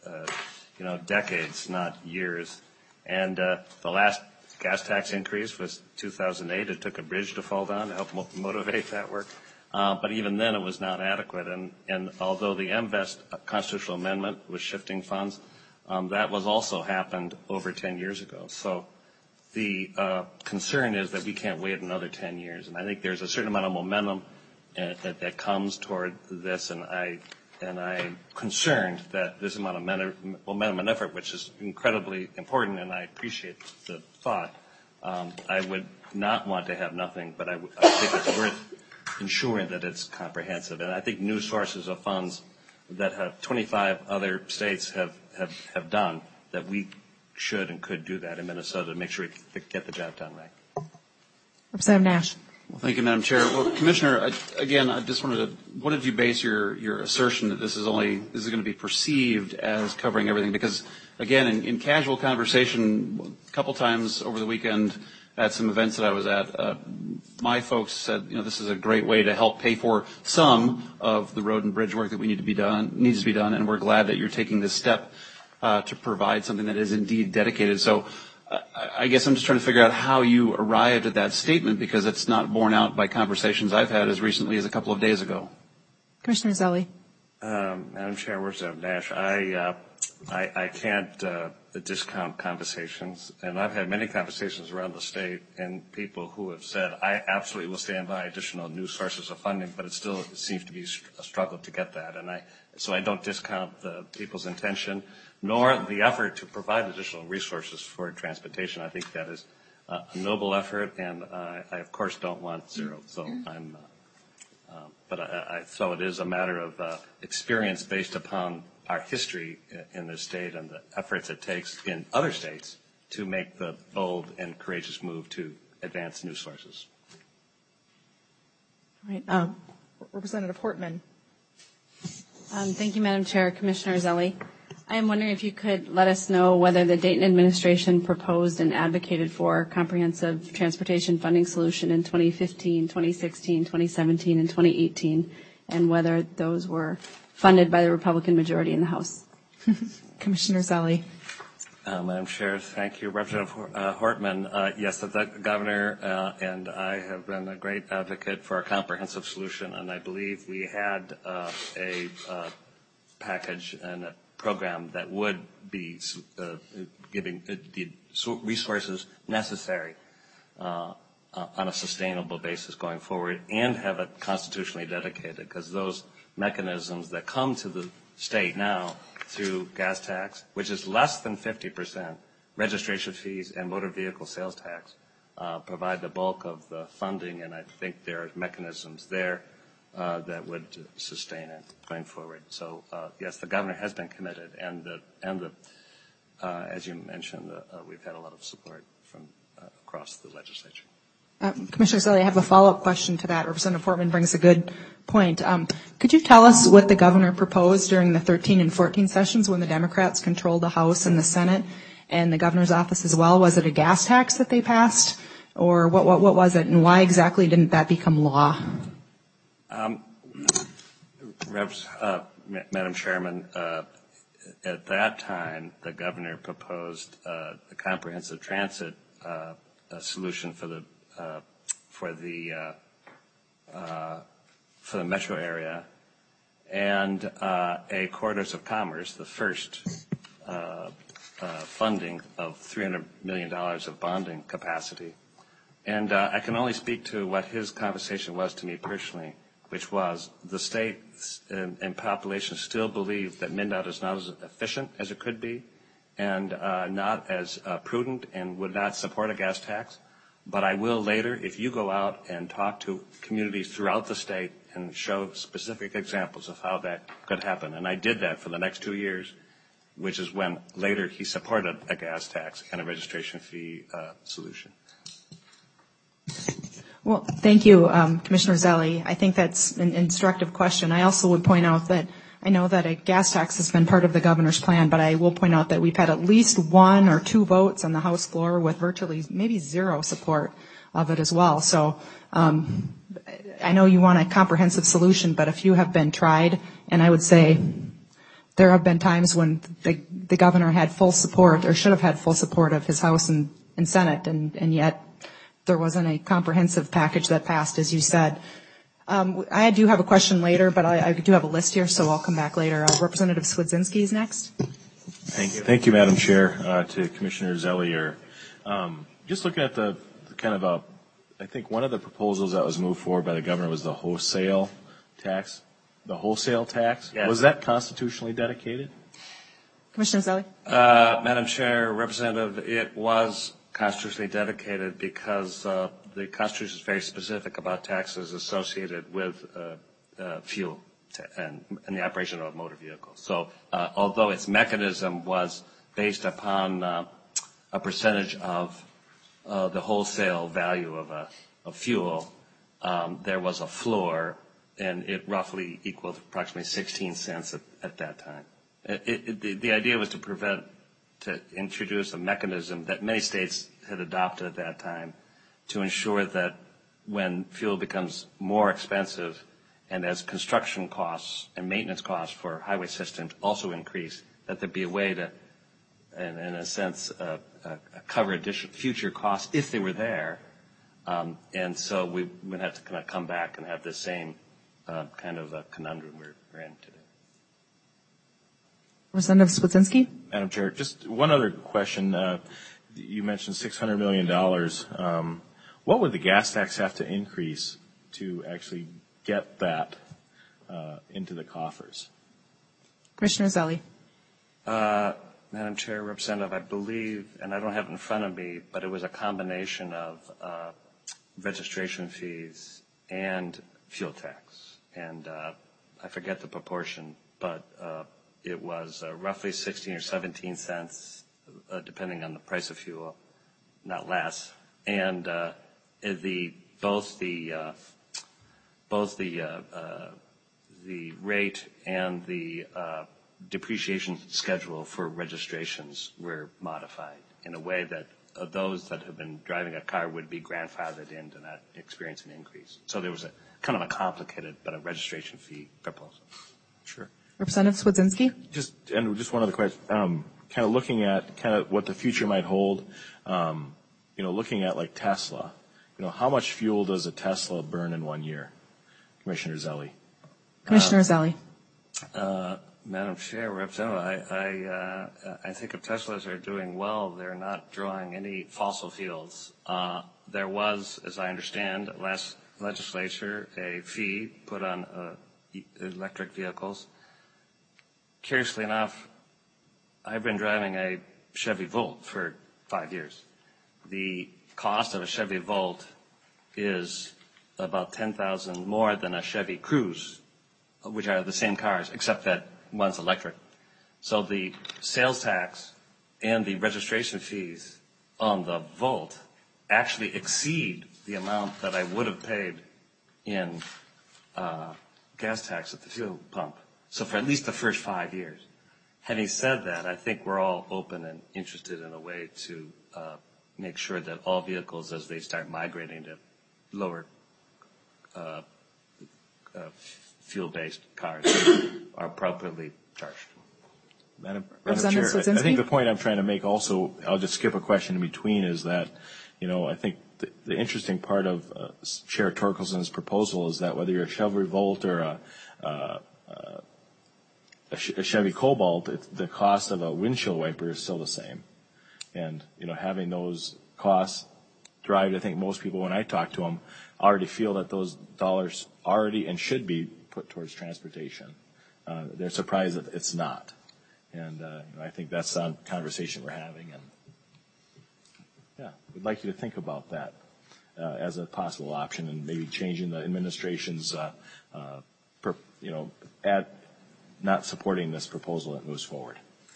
decades, not years. And the last gas tax increase was 2008. It took a bridge to fall down to help motivate that work. But even then it was not adequate. And although the MVEST constitutional amendment was shifting funds, that was also happened over 10 years ago. So the concern is that we can't wait another 10 years. And I think there's a certain amount of momentum that comes toward this, and I'm concerned that this amount of momentum and effort, which is incredibly important, and I appreciate the thought, I would not want to have nothing, but I think it's worth ensuring that it's comprehensive. And I think new sources of funds that have 25 other states have done, that we should and could do that in Minnesota to make sure we get the job done right. Representative Nash. Well, thank you, Madam Chair. Well, Commissioner, again, I just wanted to, what did you base your assertion that this is going to be perceived as covering everything? Because, again, in casual conversation, a couple times over the weekend at some events that I was at, my folks said, this is a great way to help pay for some of the road and bridge work that needs to be done, and we're glad that you're taking this step to provide something that is indeed dedicated. So I guess I'm just trying to figure out how you arrived at that statement, because it's not borne out by conversations I've had as recently as a couple of days ago. Commissioner Zelli. Madam Chair, Representative Nash, I can't discount conversations, and I've had many conversations around the state, and people who have said, I absolutely will stand by additional new sources of funding, but it seems to be a struggle to get that. So I don't discount the people's intention, nor the effort to provide additional resources for transportation. I think that is a noble effort, and I of course don't want zero. So so it is a matter of experience based upon our history in this state and the efforts it takes in other states to make the bold and courageous move to advance new sources. All right. Representative Hortman. Thank you, Madam Chair. Commissioner Zelli. I am wondering if you could let us know whether the Dayton administration proposed and advocated for a comprehensive transportation funding solution in 2015, 2016, 2017, and 2018, and whether those were funded by the Republican majority in the House. Commissioner Zelli. Madam Chair, thank you. Representative Hortman, yes, the governor and I have been a great advocate for a comprehensive solution, and I believe we had a package and a program that would be giving the resources necessary on a sustainable basis going forward, and have it constitutionally dedicated, because those mechanisms that come to the state now through gas tax, which is less than 50%, registration fees, and motor vehicle sales tax, provide the bulk of the funding, and I think there are mechanisms there that would sustain it going forward. So, yes, the governor has been committed, and as you mentioned, we've had a lot of support from across the legislature. Commissioner Zelli, I have a follow-up question to that. Representative Portman brings a good point. Could you tell us what the governor proposed during the 13 and 14 sessions when the Democrats controlled the House and the Senate and the governor's office as well? Was it a gas tax that they passed, or what was it, and why exactly didn't that become law? Madam Chairman, at that time, the governor proposed a comprehensive transit solution for the metro area, and a corridors of commerce, the first funding of $300 million of bonding capacity. And I can only speak to what his conversation was to me personally, which was the state and population still believe that MnDOT is not as efficient as it could be, and not as prudent, and would not support a gas tax. But I will later, if you go out and talk to communities throughout the state and show specific examples of how that could happen. And I did that for the next 2 years, which is when later he supported a gas tax and a registration fee solution. Well, thank you, Commissioner Zelli. I think that's an instructive question. I also would point out that I know that a gas tax has been part of the governor's plan, but I will point out that we've had at least 1 or 2 votes on the House floor with virtually maybe 0 support of it as well. So I know you want a comprehensive solution, but a few have been tried, and I would say there have been times when the governor had full support or should have had full support of his House and Senate, and yet there wasn't a comprehensive package that passed, as you said. I do have a question later, but I do have a list here, so I'll come back later. Representative Swedzinski is next. Thank you, Madam Chair, to Commissioner Zellier. Just looking at the kind of I think one of the proposals that was moved forward by the governor was the wholesale tax. The wholesale tax? Yes. Was that constitutionally dedicated? Commissioner Zelli? Madam Chair, Representative, it was constitutionally dedicated because the Constitution is very specific about taxes associated with fuel and the operation of motor vehicles. So although its mechanism was based upon a percentage of the wholesale value of fuel, there was a floor, and it roughly equaled approximately 16 cents at that time. The idea was to introduce a mechanism that many states had adopted at that time to ensure that when fuel becomes more expensive and as construction costs and maintenance costs for highway systems also increase, that there'd be a way to, in a sense, cover additional future costs if they were there. And so we would have to kind of come back and have the same kind of a conundrum we're in today. Representative Swedzinski? Madam Chair, just one other question. You mentioned $600 million. What would the gas tax have to increase to actually get that into the coffers? Commissioner Zelli? Madam Chair, Representative, I believe, and I don't have it in front of me, but it was a combination of registration fees and fuel tax. And I forget the proportion, but it was roughly 16 or 17 cents, depending on the price of fuel, not less. And both the rate and the depreciation schedule for registrations were modified in a way that those that have been driving a car would be grandfathered in to not experience an increase. So there was a kind of a complicated but a registration fee proposal. Sure. Representative Swedzinski? Just one other question. Kind of looking at kind of what the future might hold. Looking at like Tesla. How much fuel does a Tesla burn in 1 year? Commissioner Zelli. Commissioner Zelli. Madam Chair, Representative, I think if Teslas are doing well, they're not drawing any fossil fuels. There was, as I understand, last legislature, a fee put on electric vehicles. Curiously enough, I've been driving a Chevy Volt for 5 years. The cost of a Chevy Volt is about $10,000 more than a Chevy Cruze, which are the same cars, except that one's electric. So the sales tax and the registration fees on the Volt actually exceed the amount that I would have paid in gas tax at the fuel pump. So for at least the first 5 years. Having said that, I think we're all open and interested in a way to make sure that all vehicles, as they start migrating to lower fuel-based cars, are appropriately charged. Madam Chair, I think the point I'm trying to make also, I'll just skip a question in between, is that, I think the interesting part of Chair Torkelson's proposal is that whether you're a Chevy Volt or a Chevy Cobalt, the cost of a windshield wiper is still the same. And, having those costs drive, I think most people, when I talk to them, already feel that those dollars already and should be put towards transportation. They're surprised that it's not. And I think that's the conversation we're having. And yeah, we'd like you to think about that as a possible option, and maybe changing the administration's, not supporting this proposal that moves forward.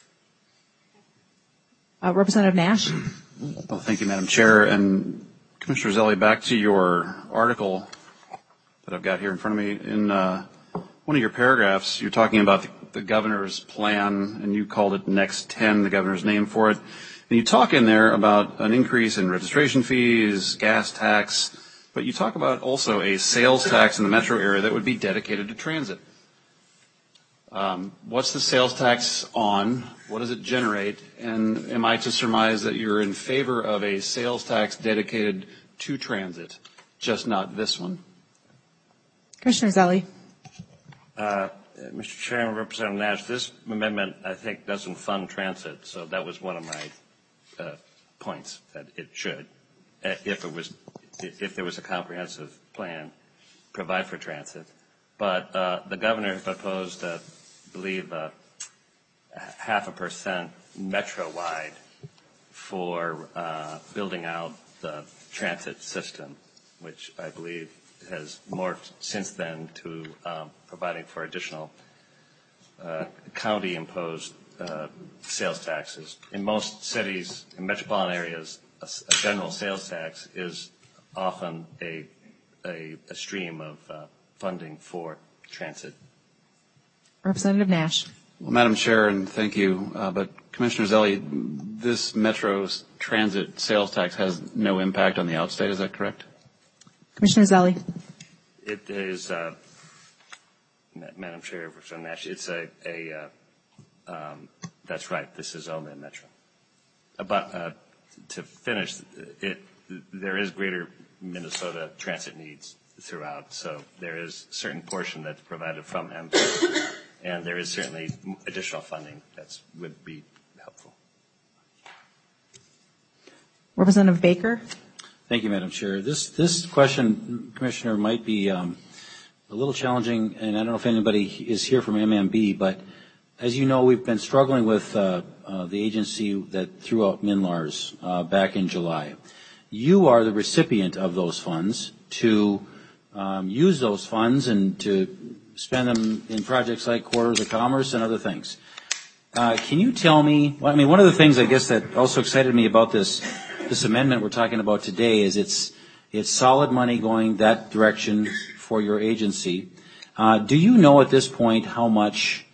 Representative Nash. Well, thank you, Madam Chair. And Commissioner Zelli, back to your article that I've got here in front of me. In one of your paragraphs, you're talking about the governor's plan, and you called it Next 10, the governor's name for it. And you talk in there about an increase in registration fees, gas tax, but you talk about also a sales tax in the metro area that would be dedicated to transit. What's the sales tax on? What does it generate? And am I to surmise that you're in favor of a sales tax dedicated to transit, just not this one? Commissioner Zelle. Mr. Chairman, Representative Nash, this amendment, I think, doesn't fund transit, so that was one of my points, that it should, if there was a comprehensive plan, provide for transit. But the governor proposed, I believe, 0.5% metro-wide for building out the transit system, which I believe has morphed since then to providing for additional county-imposed sales taxes. In most cities, in metropolitan areas, a general sales tax is often a stream of funding for transit. Representative Nash. Well, Madam Chair, and thank you, but Commissioner Zelle, this metro transit sales tax has no impact on the outstate, is that correct? Commissioner Zelle. It is, Madam Chair, Representative Nash, it's that's right, this is only a metro. But to finish, there is greater Minnesota transit needs throughout, so there is a certain portion that's provided from MPO, and there is certainly additional funding that would be helpful. Representative Baker. Thank you, Madam Chair. This question, Commissioner, might be a little challenging, and I don't know if anybody is here from MMB, but as you know, we've been struggling with the agency that threw out MNLARS back in July. You are the recipient of those funds to use those funds and to spend them in projects like Corridors of Commerce and other things. Can you tell me, well, I mean, one of the things I guess that also excited me about this amendment we're talking about today is it's solid money going that direction for your agency. Do you know at this point how much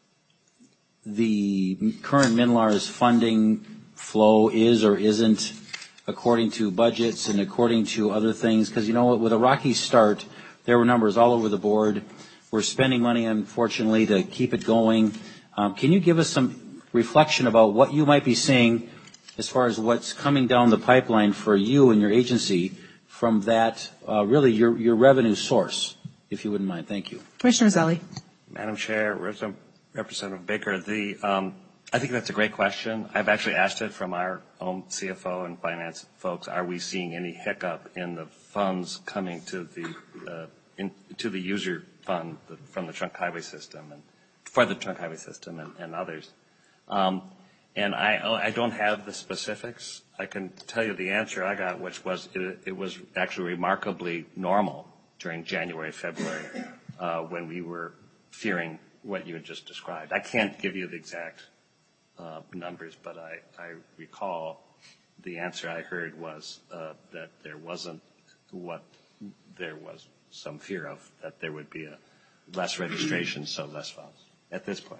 the current MNLARS funding flow is or isn't according to budgets and according to other things? Because, you know, with a rocky start, there were numbers all over the board. We're spending money, unfortunately, to keep it going. Can you give us some reflection about what you might be seeing as far as what's coming down the pipeline for you and your agency from that, really your revenue source, if you wouldn't mind? Thank you. Commissioner Zelle. Madam Chair, Representative Baker, I think that's a great question. I've actually asked it from our own CFO and finance folks. Are we seeing any hiccup in the funds coming to the user fund from the trunk highway system and for the trunk highway system and others? And I don't have the specifics. I can tell you the answer I got, which was it was actually remarkably normal during January, February, when we were fearing what you had just described. I can't give you the exact numbers, but I recall the answer I heard was that there wasn't what there was some fear of, that there would be less registration, so less funds at this point.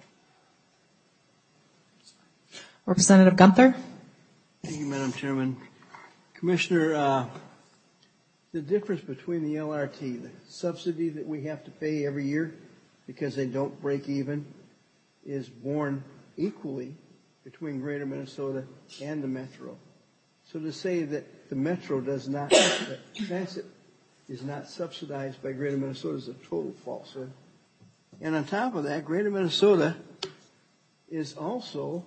Representative Gunther. Thank you, Madam Chairman. Commissioner, the difference between the LRT, the subsidy that we have to pay every year because they don't break even, is borne equally between Greater Minnesota and the Metro. So to say that the Metro does not, that transit is not subsidized by Greater Minnesota is a total falsehood. And on top of that, Greater Minnesota is also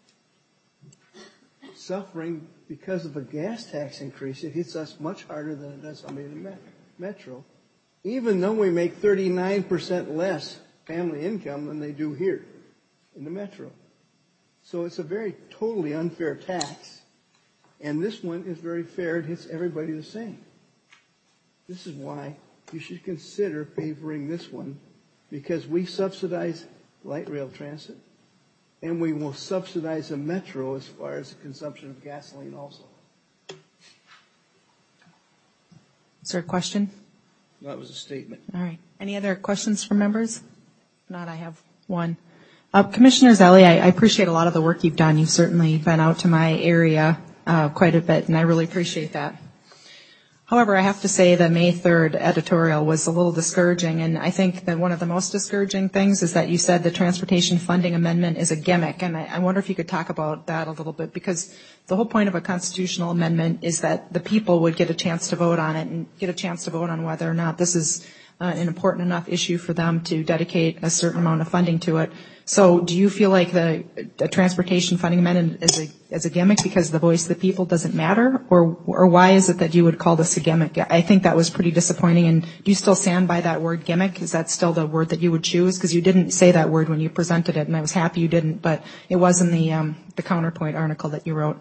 suffering because of a gas tax increase. It hits us much harder than it does somebody in the Metro, even though we make 39% less family income than they do here in the Metro. So it's a very totally unfair tax, and this one is very fair. It hits everybody the same. This is why you should consider favoring this one, because we subsidize light rail transit, and we will subsidize the Metro as far as the consumption of gasoline also. Is there a question? That was a statement. All right. Any other questions from members? If not, I have one. Commissioner Zelle, I appreciate a lot of the work you've done. You've certainly been out to my area quite a bit, and I really appreciate that. However, I have to say the May 3rd editorial was a little discouraging, and I think that one of the most discouraging things is that you said the transportation funding amendment is a gimmick, and I wonder if you could talk about that a little bit, because the whole point of a constitutional amendment is that the people would get a chance to vote on it and get a chance to vote on whether or not this is an important enough issue for them to dedicate a certain amount of funding to it. So do you feel like the transportation funding amendment is a gimmick because the voice of the people doesn't matter? Or why is it that you would call this a gimmick? I think that was pretty disappointing. And do you still stand by that word gimmick? Is that still the word that you would choose? Because you didn't say that word when you presented it, and I was happy you didn't, but it was in the Counterpoint article that you wrote.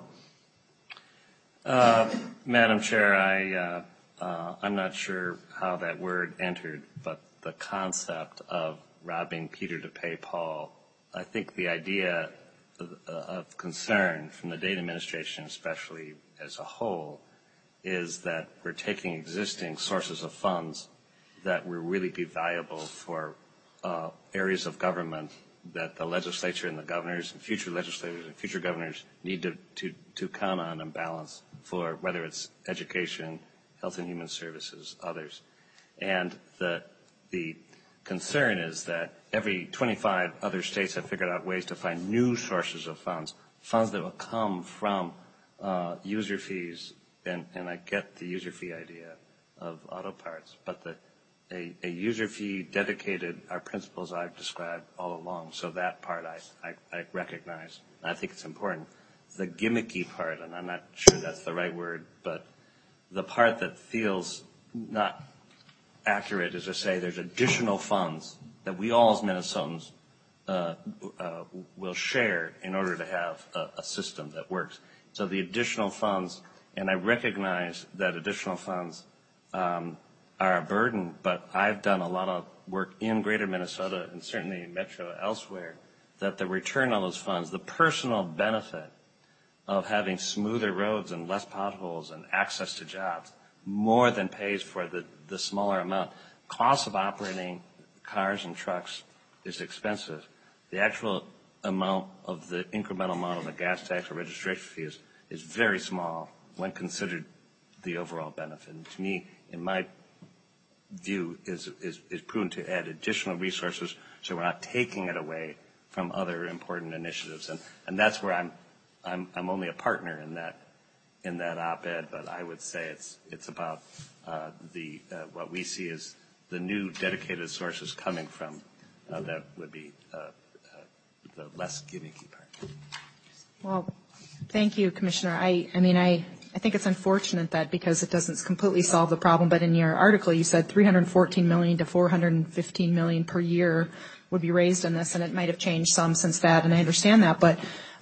Madam Chair, I'm not sure how that word entered, but the concept of robbing Peter to pay Paul, I think the idea of concern from the Dayton administration, especially as a whole, is that we're taking existing sources of funds that will really be valuable for areas of government that the legislature and the governors and future legislators and future governors need to count on and balance for, whether it's education, health and human services, others. And the concern is that every 25 other states have figured out ways to find new sources of funds that will come from user fees, and I get the user fee idea of auto parts, but a user fee dedicated are principles I've described all along. So that part I recognize. I think it's important. The gimmicky part, and I'm not sure that's the right word, but the part that feels not accurate is to say there's additional funds that we all as Minnesotans will share in order to have a system that works. So the additional funds, and I recognize that additional funds are a burden, but I've done a lot of work in greater Minnesota and certainly in Metro elsewhere, that the return on those funds, the personal benefit of having smoother roads and less potholes and access to jobs more than pays for the smaller amount. Cost of operating cars and trucks is expensive. The actual amount of the incremental amount of the gas tax or registration fee is very small when considered the overall benefit. And to me, in my view, is proven to add additional resources so we're not taking it away from other important initiatives. And that's where I'm only a partner in that op-ed, but I would say it's about what we see as the new dedicated sources coming from that would be the less gimmicky part. Well, thank you, Commissioner. I think it's unfortunate that because it doesn't completely solve the problem, but in your article you said $314 million to $415 million per year would be raised in this, and it might have changed some since that, and I understand that, but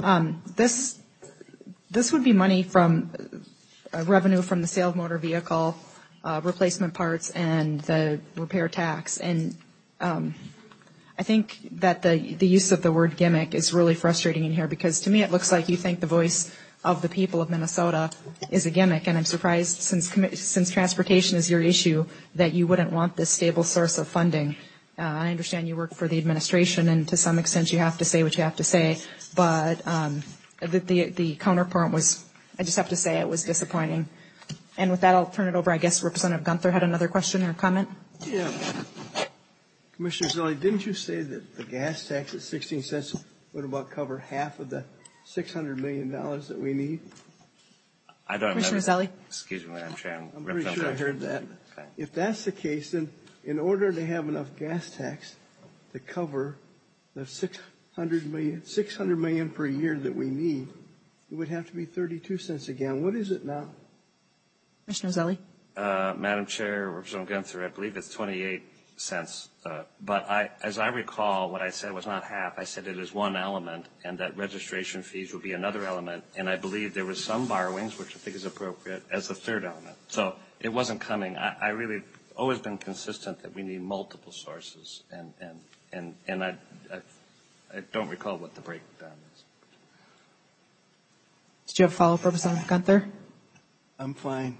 this would be money from revenue from the sale of motor vehicle, replacement parts, and the repair tax. And I think that the use of the word gimmick is really frustrating in here, because to me it looks like you think the voice of the people of Minnesota is a gimmick, and I'm surprised since transportation is your issue that you wouldn't want this stable source of funding. I understand you work for the administration, and to some extent you have to say what you have to say, but the counterpart was, I just have to say, it was disappointing. And with that, I'll turn it over. I guess Representative Gunther had another question or comment? Yeah. Commissioner Zelle, didn't you say that the gas tax at 16 cents would about cover half of the $600 million that we need? I don't Commissioner Zelle? Excuse me, Madam Chair. I'm pretty sure I heard that. Okay. If that's the case, then in order to have enough gas tax to cover the $600 million per year that we need, it would have to be 32 cents a gallon. What is it now? Commissioner Zelle? Madam Chair, Representative Gunther, I believe it's 28 cents. But as I recall, what I said was not half. I said it is one element, and that registration fees would be another element. And I believe there was some borrowings, which I think is appropriate, as the third element. So it wasn't coming. I really always been consistent that we need multiple sources, and I don't recall what the breakdown is. Did you have a follow-up, Representative Gunther? I'm fine.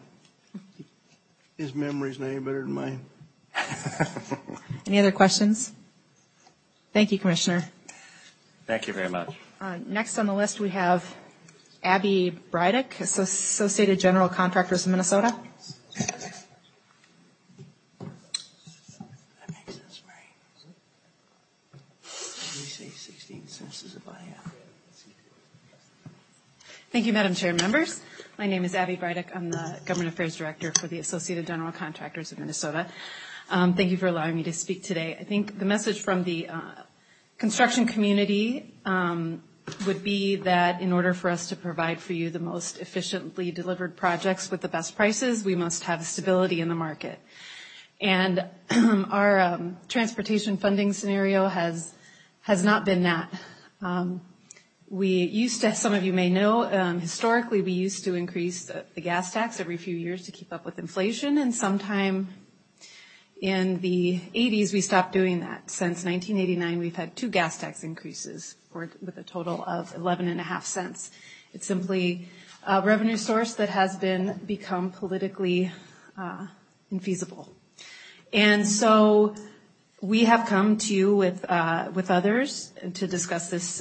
His memory's not any better than mine. Any other questions? Thank you, Commissioner. Thank you very much. Next on the list, we have Abby Breidick, Associated General Contractors of Minnesota. Thank you, Madam Chair and members. My name is Abby Breidick. I'm the Government Affairs Director for the Associated General Contractors of Minnesota. Thank you for allowing me to speak today. I think the message from the construction community would be that in order for us to provide for you the most efficiently delivered projects with the best prices, we must have stability in the market. And our transportation funding scenario has not been that. We used to, some of you may know, historically we used to increase the gas tax every few years to keep up with inflation, and sometime in the 80s we stopped doing that. Since 1989 we've had 2 gas tax increases with a total of 11.5 cents. It's simply a revenue source that has become politically infeasible. And so we have come to you with others to discuss this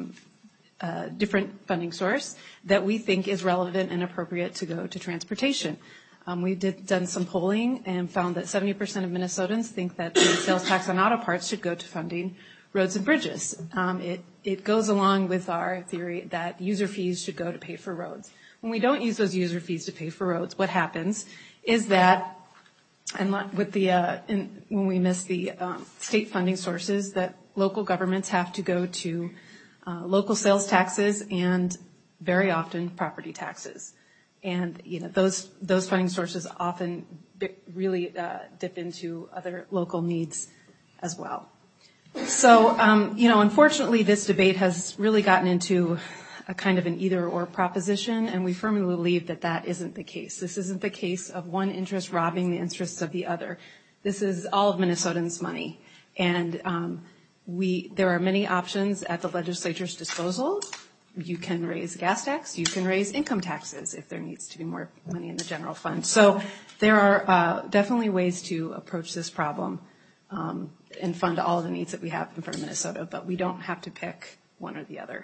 different funding source that we think is relevant and appropriate to go to transportation. We done some polling and found that 70% of Minnesotans think that the sales tax on auto parts should go to funding roads and bridges. It goes along with our theory that user fees should go to pay for roads. When we don't use those user fees to pay for roads, what happens is that, and with when we miss the state funding sources, that local governments have to go to local sales taxes and very often property taxes. And, those funding sources often really dip into other local needs as well. So, unfortunately, this debate has really gotten into a kind of an either-or proposition, and we firmly believe that that isn't the case. This isn't the case of one interest robbing the interests of the other. This is all of Minnesotans' money. And there are many options at the legislature's disposal. You can raise gas tax. You can raise income taxes if there needs to be more money in the general fund. So there are definitely ways to approach this problem and fund all of the needs that we have in front of Minnesota, but we don't have to pick one or the other.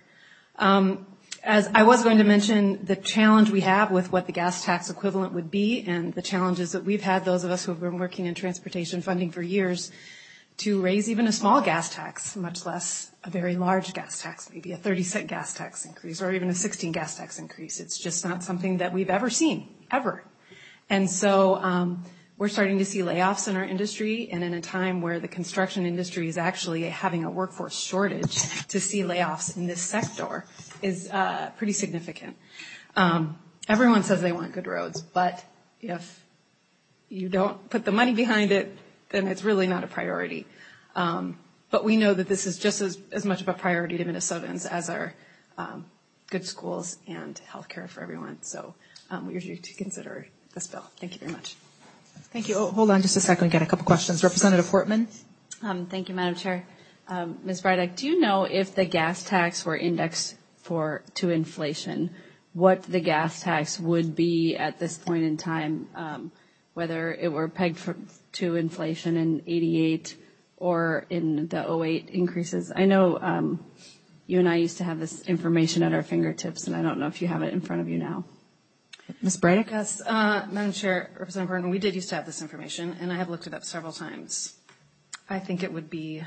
As I was going to mention the challenge we have with what the gas tax equivalent would be and the challenges that we've had, those of us who have been working in transportation funding for years, to raise even a small gas tax, much less a very large gas tax, maybe a 30-cent gas tax increase or even a 16 gas tax increase. It's just not something that we've ever seen, ever. And so we're starting to see layoffs in our industry, and in a time where the construction industry is actually having a workforce shortage, to see layoffs in this sector is pretty significant. Everyone says they want good roads, but if you don't put the money behind it, then it's really not a priority. But we know that this is just as much of a priority to Minnesotans as our good schools and health care for everyone. So we urge you to consider this bill. Thank you very much. Thank you. Oh, hold on just a second. We got a couple questions. Representative Portman. Thank you, Madam Chair. Ms. Breidick, do you know if the gas tax were indexed to inflation, what the gas tax would be at this point in time, whether it were pegged to inflation in 88 or in the 08 increases? I know you and I used to have this information at our fingertips, and I don't know if you have it in front of you now. Ms. Breidick? Yes, Madam Chair, Representative Horton, we did used to have this information, and I have looked it up several times. I think it would be,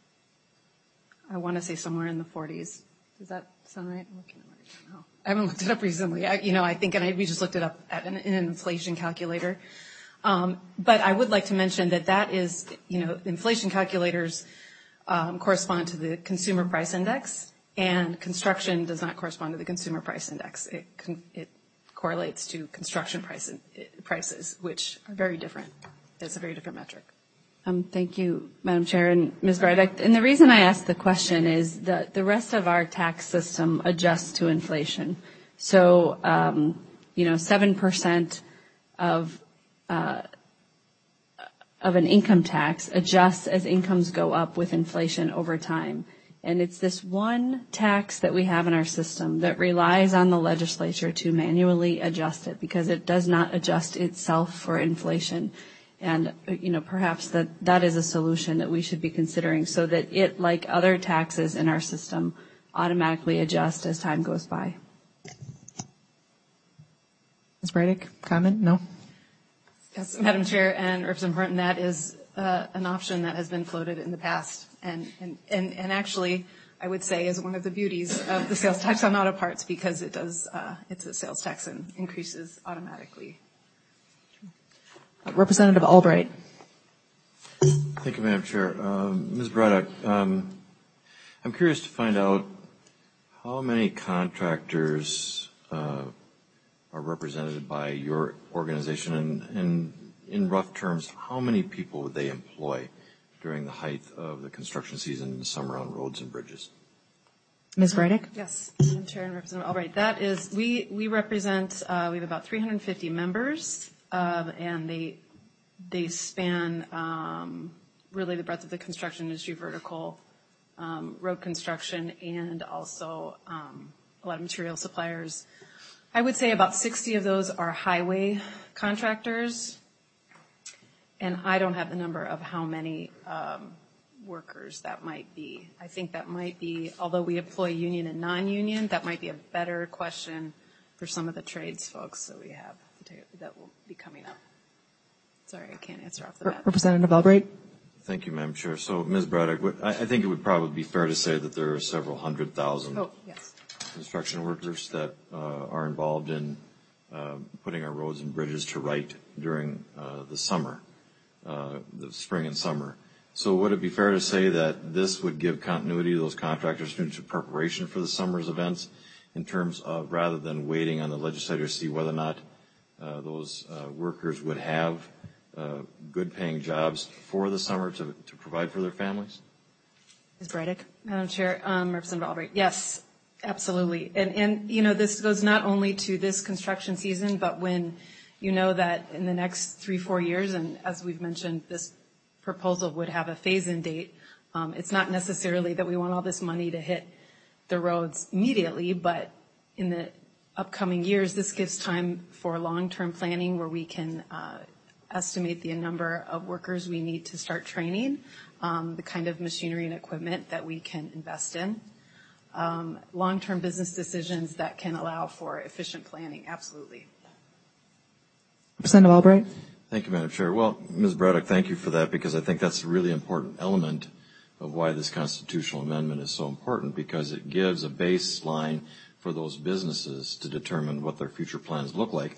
I want to say somewhere in the 40s. Does that sound right? I haven't looked it up recently. I think we just looked it up in an inflation calculator. But I would like to mention that is, inflation calculators correspond to the consumer price index, and construction does not correspond to the consumer price index. It correlates to construction prices, which are very different. It's a very different metric. Thank you, Madam Chair and Ms. Breidick. And the reason I asked the question is that the rest of our tax system adjusts to inflation. So, 7% of an income tax adjusts as incomes go up with inflation over time. And it's this one tax that we have in our system that relies on the legislature to manually adjust it because it does not adjust itself for inflation. And, perhaps that is a solution that we should be considering so that it, like other taxes in our system, automatically adjusts as time goes by. Ms. Bradick, comment? No? Yes, Madam Chair and Representative Horton, that is an option that has been floated in the past. And actually, I would say is one of the beauties of the sales tax on auto parts because it's a sales tax and increases automatically. Representative Albright. Thank you, Madam Chair. Ms. Braddock, I'm curious to find out how many contractors are represented by your organization, and in rough terms, how many people would they employ during the height of the construction season in the summer on roads and bridges? Ms. Braddock? Yes, Madam Chair and Representative Albright. That is, we represent, we have about 350 members, and they span really the breadth of the construction industry, vertical, road construction, and also a lot of material suppliers. I would say about 60 of those are highway contractors, and I don't have the number of how many workers that might be. I think that might be, although we employ union and non-union, that might be a better question for some of the trades folks that we have that will be coming up. Sorry, I can't answer off the bat. Representative Albright. Thank you, Madam Chair. So, Ms. Braddock, I think it would probably be fair to say that there are several 100,000 construction workers that are involved in putting our roads and bridges to right during the summer, the spring and summer. So would it be fair to say that this would give continuity to those contractors into preparation for the summer's events in terms of rather than waiting on the legislature to see whether or not those workers would have good paying jobs for the summer to provide for their families? Ms. Braddock. Madam Chair, Representative Albright, yes, absolutely. And this goes not only to this construction season, but when you know that in the next 3-4 years, and as we've mentioned, this proposal would have a phase-in date. It's not necessarily that we want all this money to hit the roads immediately, but in the upcoming years, this gives time for long-term planning where we can estimate the number of workers we need to start training, the kind of machinery and equipment that we can invest in, long-term business decisions that can allow for efficient planning, absolutely. Representative Albright. Thank you, Madam Chair. Well, Ms. Braddock, thank you for that because I think that's a really important element of why this constitutional amendment is so important because it gives a baseline for those businesses to determine what their future plans look like.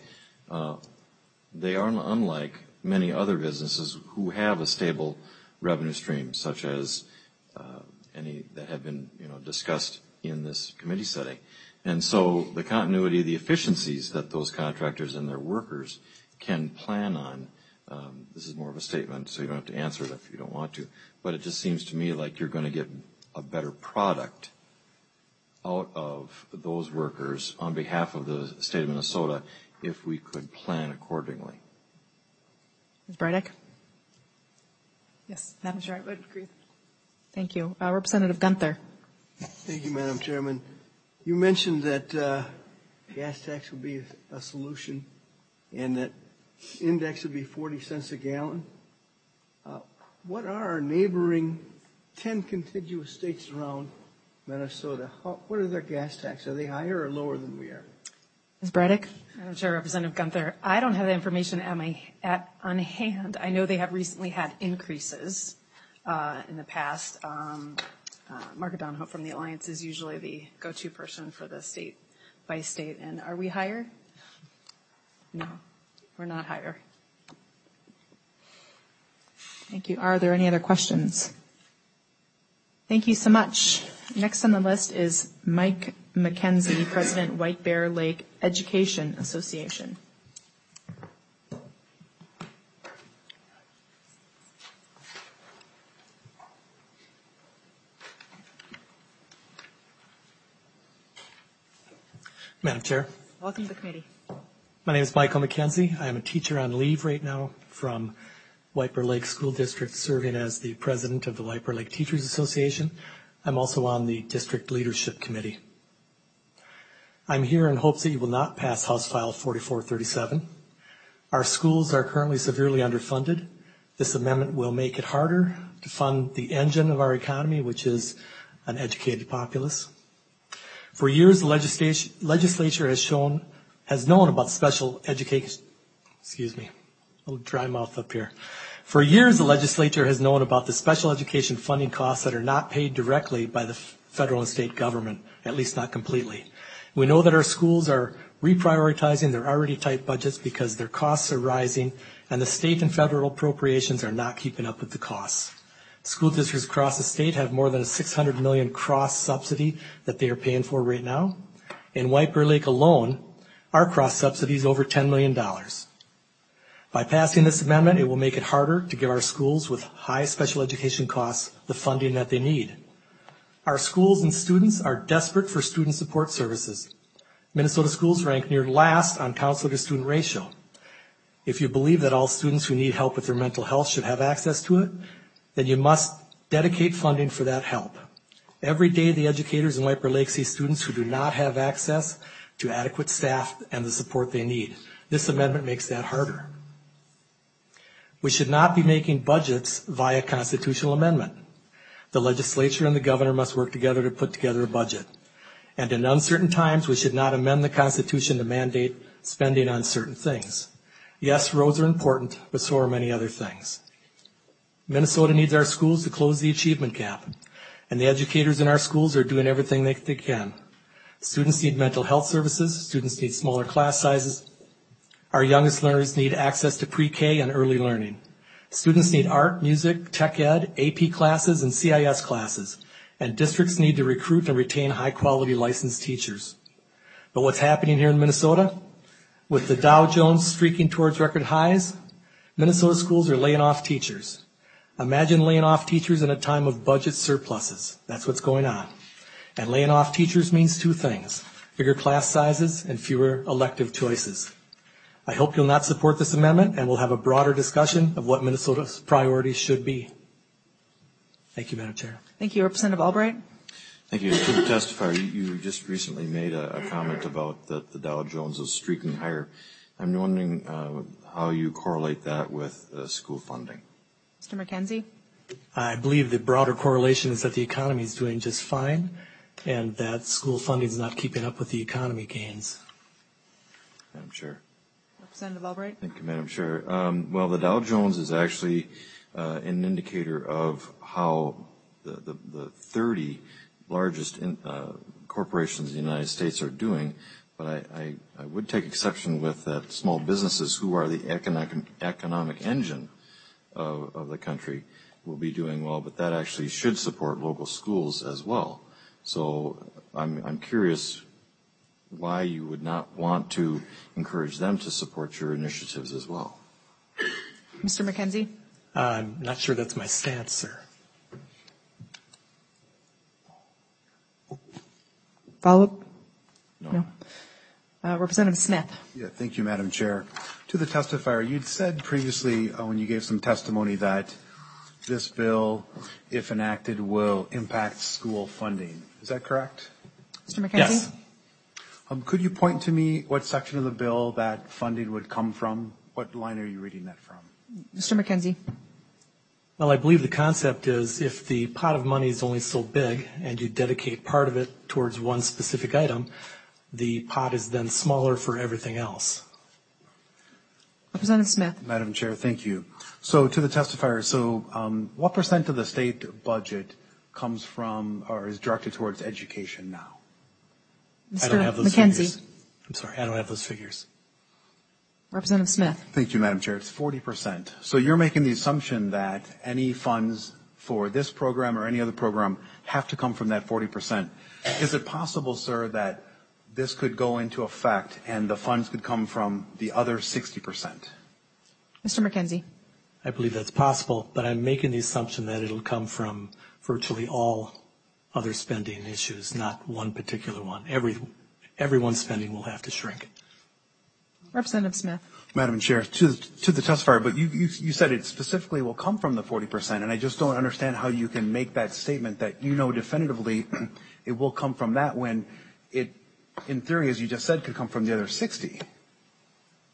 They are unlike many other businesses who have a stable revenue stream, such as any that have been discussed in this committee setting. And so the continuity, the efficiencies that those contractors and their workers can plan on, this is more of a statement, so you don't have to answer it if you don't want to, but it just seems to me like you're going to get a better product out of those workers on behalf of the state of Minnesota if we could plan accordingly. Ms. Braddock? Yes, Madam Chair, I would agree. Thank you. Representative Gunther. Thank you, Madam Chairman. You mentioned that gas tax would be a solution and that index would be 40 cents a gallon. What are our neighboring 10 contiguous states around Minnesota? What are their gas tax? Are they higher or lower than we are? Ms. Braddock? Madam Chair, Representative Gunther, I don't have the information on hand. I know they have recently had increases in the past. Margaret Donahoe from the Alliance is usually the go-to person for the state by state. And are we higher? No, we're not higher. Thank you. Are there any other questions? Thank you so much. Next on the list is Mike McKenzie, President, White Bear Lake Education Association. Madam Chair. Welcome to the committee. My name is Michael McKenzie. I am a teacher on leave right now from White Bear Lake School District, serving as the president of the White Bear Lake Teachers Association. I'm also on the district leadership committee. I'm here in hopes that you will not pass House File 4437. Our schools are currently severely underfunded. This amendment will make it harder to fund the engine of our economy, which is an educated populace. For years, the legislature has known about special education. Excuse me, a little dry mouth up here. For years, the legislature has known about the special education funding costs that are not paid directly by the federal and state government, at least not completely. We know that our schools are reprioritizing their already tight budgets because their costs are rising and the state and federal appropriations are not keeping up with the costs. School districts across the state have more than a $600 million cross subsidy that they are paying for right now. In White Bear Lake alone, our cross subsidy is over $10 million. By passing this amendment, it will make it harder to give our schools with high special education costs the funding that they need. Our schools and students are desperate for student support services. Minnesota schools rank near last on counselor to student ratio. If you believe that all students who need help with their mental health should have access to it, then you must dedicate funding for that help. Every day, the educators in White Bear Lake see students who do not have access to adequate staff and the support they need. This amendment makes that harder. We should not be making budgets via constitutional amendment. The legislature and the governor must work together to put together a budget. And in uncertain times, we should not amend the Constitution to mandate spending on certain things. Yes, roads are important, but so are many other things. Minnesota needs our schools to close the achievement gap, and the educators in our schools are doing everything they can. Students need mental health services. Students need smaller class sizes. Our youngest learners need access to pre-K and early learning. Students need art, music, tech ed, AP classes, and CIS classes. And districts need to recruit and retain high-quality licensed teachers. But what's happening here in Minnesota? With the Dow Jones streaking towards record highs, Minnesota schools are laying off teachers. Imagine laying off teachers in a time of budget surpluses. That's what's going on. And laying off teachers means two things: bigger class sizes and fewer elective choices. I hope you'll not support this amendment, and we'll have a broader discussion of what Minnesota's priorities should be. Thank you, Madam Chair. Thank you. Representative Albright. Thank you. To the testifier, you just recently made a comment about that the Dow Jones is streaking higher. I'm wondering how you correlate that with school funding. Mr. McKenzie. I believe the broader correlation is that the economy is doing just fine and that school funding is not keeping up with the economy gains. Madam Chair. Representative Albright. Thank you, Madam Chair. Well, the Dow Jones is actually an indicator of how the 30 largest corporations in the United States are doing, but I would take exception with that small businesses, who are the economic engine of the country, will be doing well, but that actually should support local schools as well. So I'm curious why you would not want to encourage them to support your initiatives as well. Mr. McKenzie. I'm not sure that's my stance, sir. Follow-up? No. Representative Smith. Yeah, thank you, Madam Chair. To the testifier, you'd said previously when you gave some testimony that this bill, if enacted, will impact school funding. Is that correct? Mr. McKenzie? Yes. Could you point to me what section of the bill that funding would come from? What line are you reading that from? Mr. McKenzie. Well, I believe the concept is if the pot of money is only so big and you dedicate part of it towards one specific item, the pot is then smaller for everything else. Representative Smith. Madam Chair, thank you. So to the testifier, what percent of the state budget comes from or is directed towards education now? Mr. I don't have those McKenzie. figures. I'm sorry, I don't have those figures. Representative Smith. Thank you, Madam Chair. It's 40%. So you're making the assumption that any funds for this program or any other program have to come from that 40%. Is it possible, sir, that this could go into effect and the funds could come from the other 60%? Mr. McKenzie. I believe that's possible, but I'm making the assumption that it'll come from virtually all other spending issues, not one particular one. Everyone's spending will have to shrink. Representative Smith. Madam Chair, to the testifier, but you said it specifically will come from the 40%, and I just don't understand how you can make that statement that you know definitively it will come from that when it, in theory, as you just said, could come from the other 60.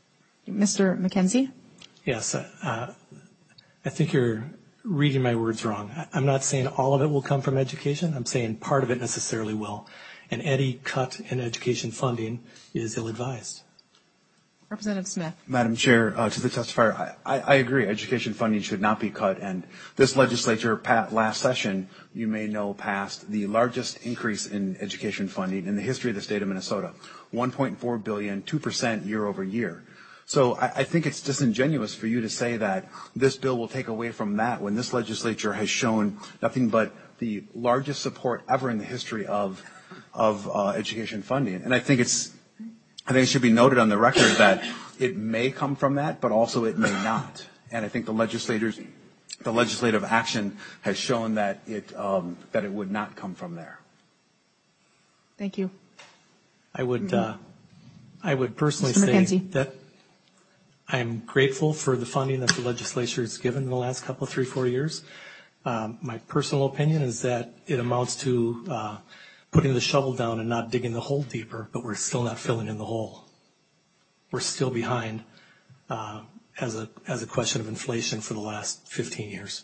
Mr. McKenzie? Yes, I think you're reading my words wrong. I'm not saying all of it will come from education. I'm saying part of it necessarily will. And any cut in education funding is ill-advised. Representative Smith. Madam Chair, to the testifier, I agree. Education funding should not be cut. And this legislature, last session, you may know, passed the largest increase in education funding in the history of the state of Minnesota, $1.4 billion, 2% year over year. So I think it's disingenuous for you to say that this bill will take away from that when this legislature has shown nothing but the largest support ever in the history of education funding. And I think it should be noted on the record that it may come from that, but also it may not. And I think the legislative action has shown that it would not come from there. Thank you. I would personally Mr. say McKenzie. that I am grateful for the funding that the legislature has given in the last couple, 3-4 years. My personal opinion is that it amounts to putting the shovel down and not digging the hole deeper, but we're still not filling in the hole. We're still behind as a question of inflation for the last 15 years.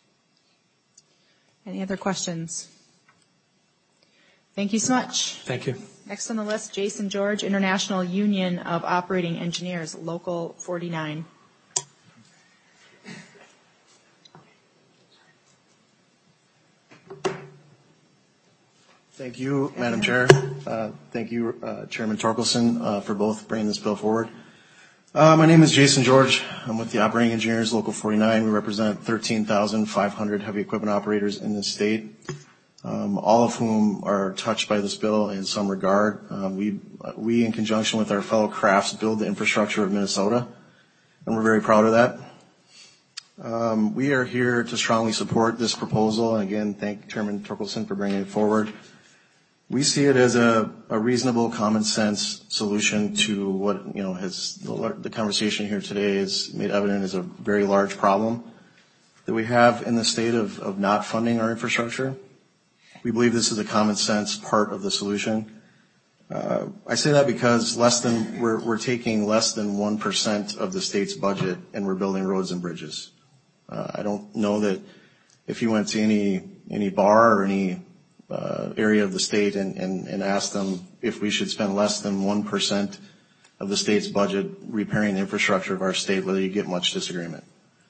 Any other questions? Thank you so much. Thank you. Next on the list, Jason George, International Union of Operating Engineers, Local 49. Thank you, Madam Chair. Thank you, Chairman Torkelson, for both bringing this bill forward. My name is Jason George. I'm with the Operating Engineers, Local 49. We represent 13,500 heavy equipment operators in this state, all of whom are touched by this bill in some regard. We, in conjunction with our fellow crafts, build the infrastructure of Minnesota, and we're very proud of that. We are here to strongly support this proposal, and again, thank Chairman Torkelson for bringing it forward. We see it as a reasonable, common sense solution to what, the conversation here today has made evident is a very large problem that we have in the state of not funding our infrastructure. We believe this is a common sense part of the solution. I say that because we're taking less than 1% of the state's budget and we're building roads and bridges. I don't know that if you went to any bar or any area of the state and asked them if we should spend less than 1% of the state's budget repairing the infrastructure of our state, whether you get much disagreement.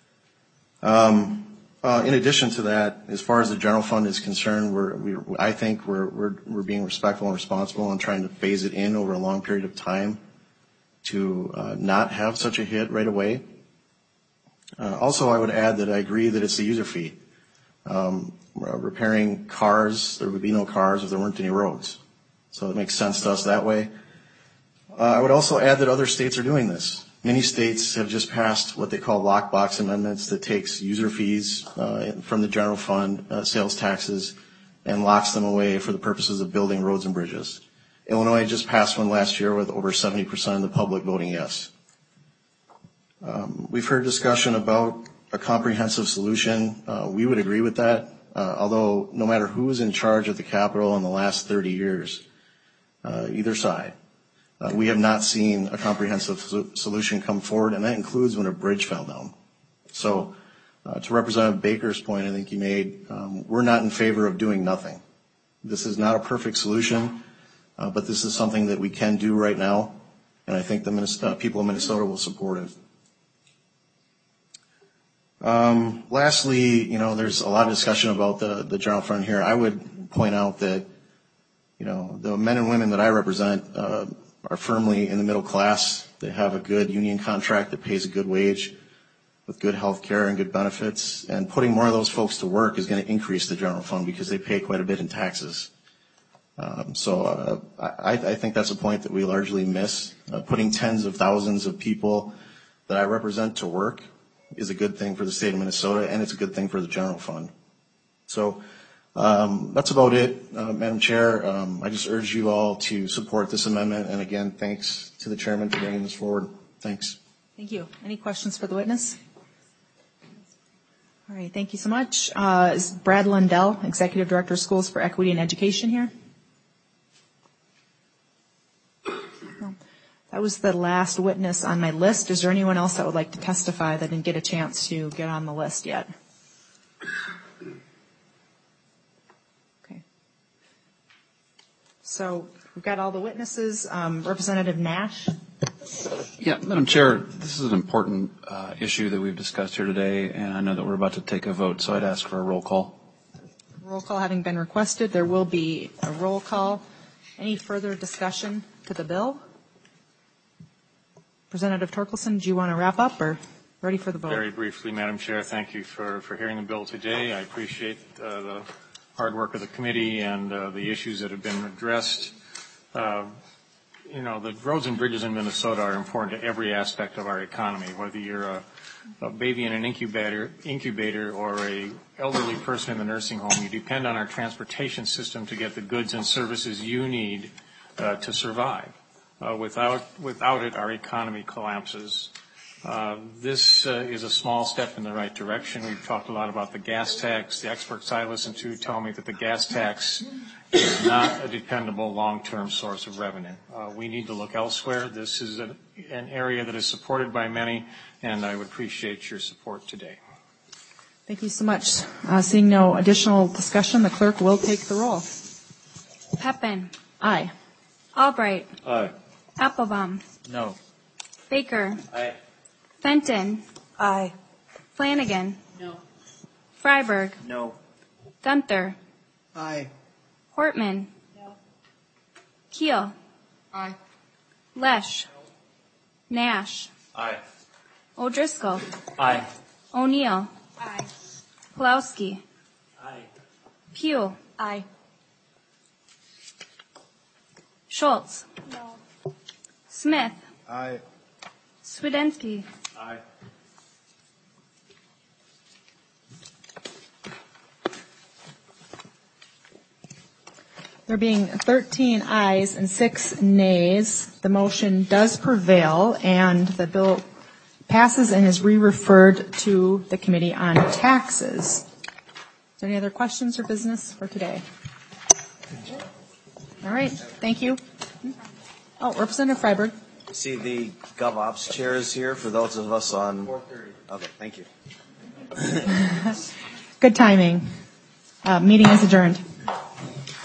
In addition to that, as far as the general fund is concerned, I think we're being respectful and responsible and trying to phase it in over a long period of time to not have such a hit right away. Also, I would add that I agree that it's the user fee. Repairing cars, there would be no cars if there weren't any roads. So it makes sense to us that way. I would also add that other states are doing this. Many states have just passed what they call lockbox amendments that takes user fees from the general fund, sales taxes, and locks them away for the purposes of building roads and bridges. Illinois just passed one last year with over 70% of the public voting yes. We've heard discussion about a comprehensive solution. We would agree with that. Although no matter who is in charge of the Capitol in the last 30 years, either side, we have not seen a comprehensive solution come forward, and that includes when a bridge fell down. So to Representative Baker's point I think he made, we're not in favor of doing nothing. This is not a perfect solution, but this is something that we can do right now, and I think the people of Minnesota will support it. Lastly, there's a lot of discussion about the general fund here. I would point out that, the men and women that I represent are firmly in the middle class. They have a good union contract that pays a good wage with good health care and good benefits. And putting more of those folks to work is going to increase the general fund because they pay quite a bit in taxes. So I think that's a point that we largely miss. Putting tens of thousands of people that I represent to work is a good thing for the state of Minnesota, and it's a good thing for the general fund. So that's about it, Madam Chair. I just urge you all to support this amendment, and again, thanks to the chairman for bringing this forward. Thanks. Thank you. Any questions for the witness? All right, thank you so much. Is Brad Lundell, Executive Director of Schools for Equity and Education here? No. That was the last witness on my list. Is there anyone else that would like to testify that didn't get a chance to get on the list yet? Okay. So we've got all the witnesses. Representative Nash? Yeah, Madam Chair, this is an important issue that we've discussed here today, and I know that we're about to take a vote, so I'd ask for a roll call. Roll call having been requested, there will be a roll call. Any further discussion to the bill? Representative Torkelson, do you want to wrap up or ready for the vote? Very briefly, Madam Chair, thank you for hearing the bill today. I appreciate the hard work of the committee and the issues that have been addressed. The roads and bridges in Minnesota are important to every aspect of our economy, whether you're a baby in an incubator or a elderly person in the nursing home. You depend on our transportation system to get the goods and services you need to survive. Without it, our economy collapses. This is a small step in the right direction. We've talked a lot about the gas tax. The experts I listen to tell me that the gas tax is not a dependable long-term source of revenue. We need to look elsewhere. This is an area that is supported by many, and I would appreciate your support today. Thank you so much. Seeing no additional discussion, the clerk will take the roll. Pepin. Aye. Albright. Aye. Applebaum. No. Baker. Aye. Fenton. Aye. Flanagan. No. Freiberg. No. Gunther. Aye. Hortman. No. Keel. Aye. Lesh. Nash. Aye. O'Driscoll. Aye. O'Neill. Aye. Pulowski. Aye. Pugh. Aye. Schultz. No. Smith. Aye. Swedensky. Aye. There being 13 ayes and 6 nays, the motion does prevail, and the bill passes and is re-referred to the Committee on Taxes. Is there any other questions or business for today? All right, thank you. Oh, Representative Freiberg. See, the GovOps chair is here for those of us on 4:30. Okay, thank you. Good timing. Meeting is adjourned.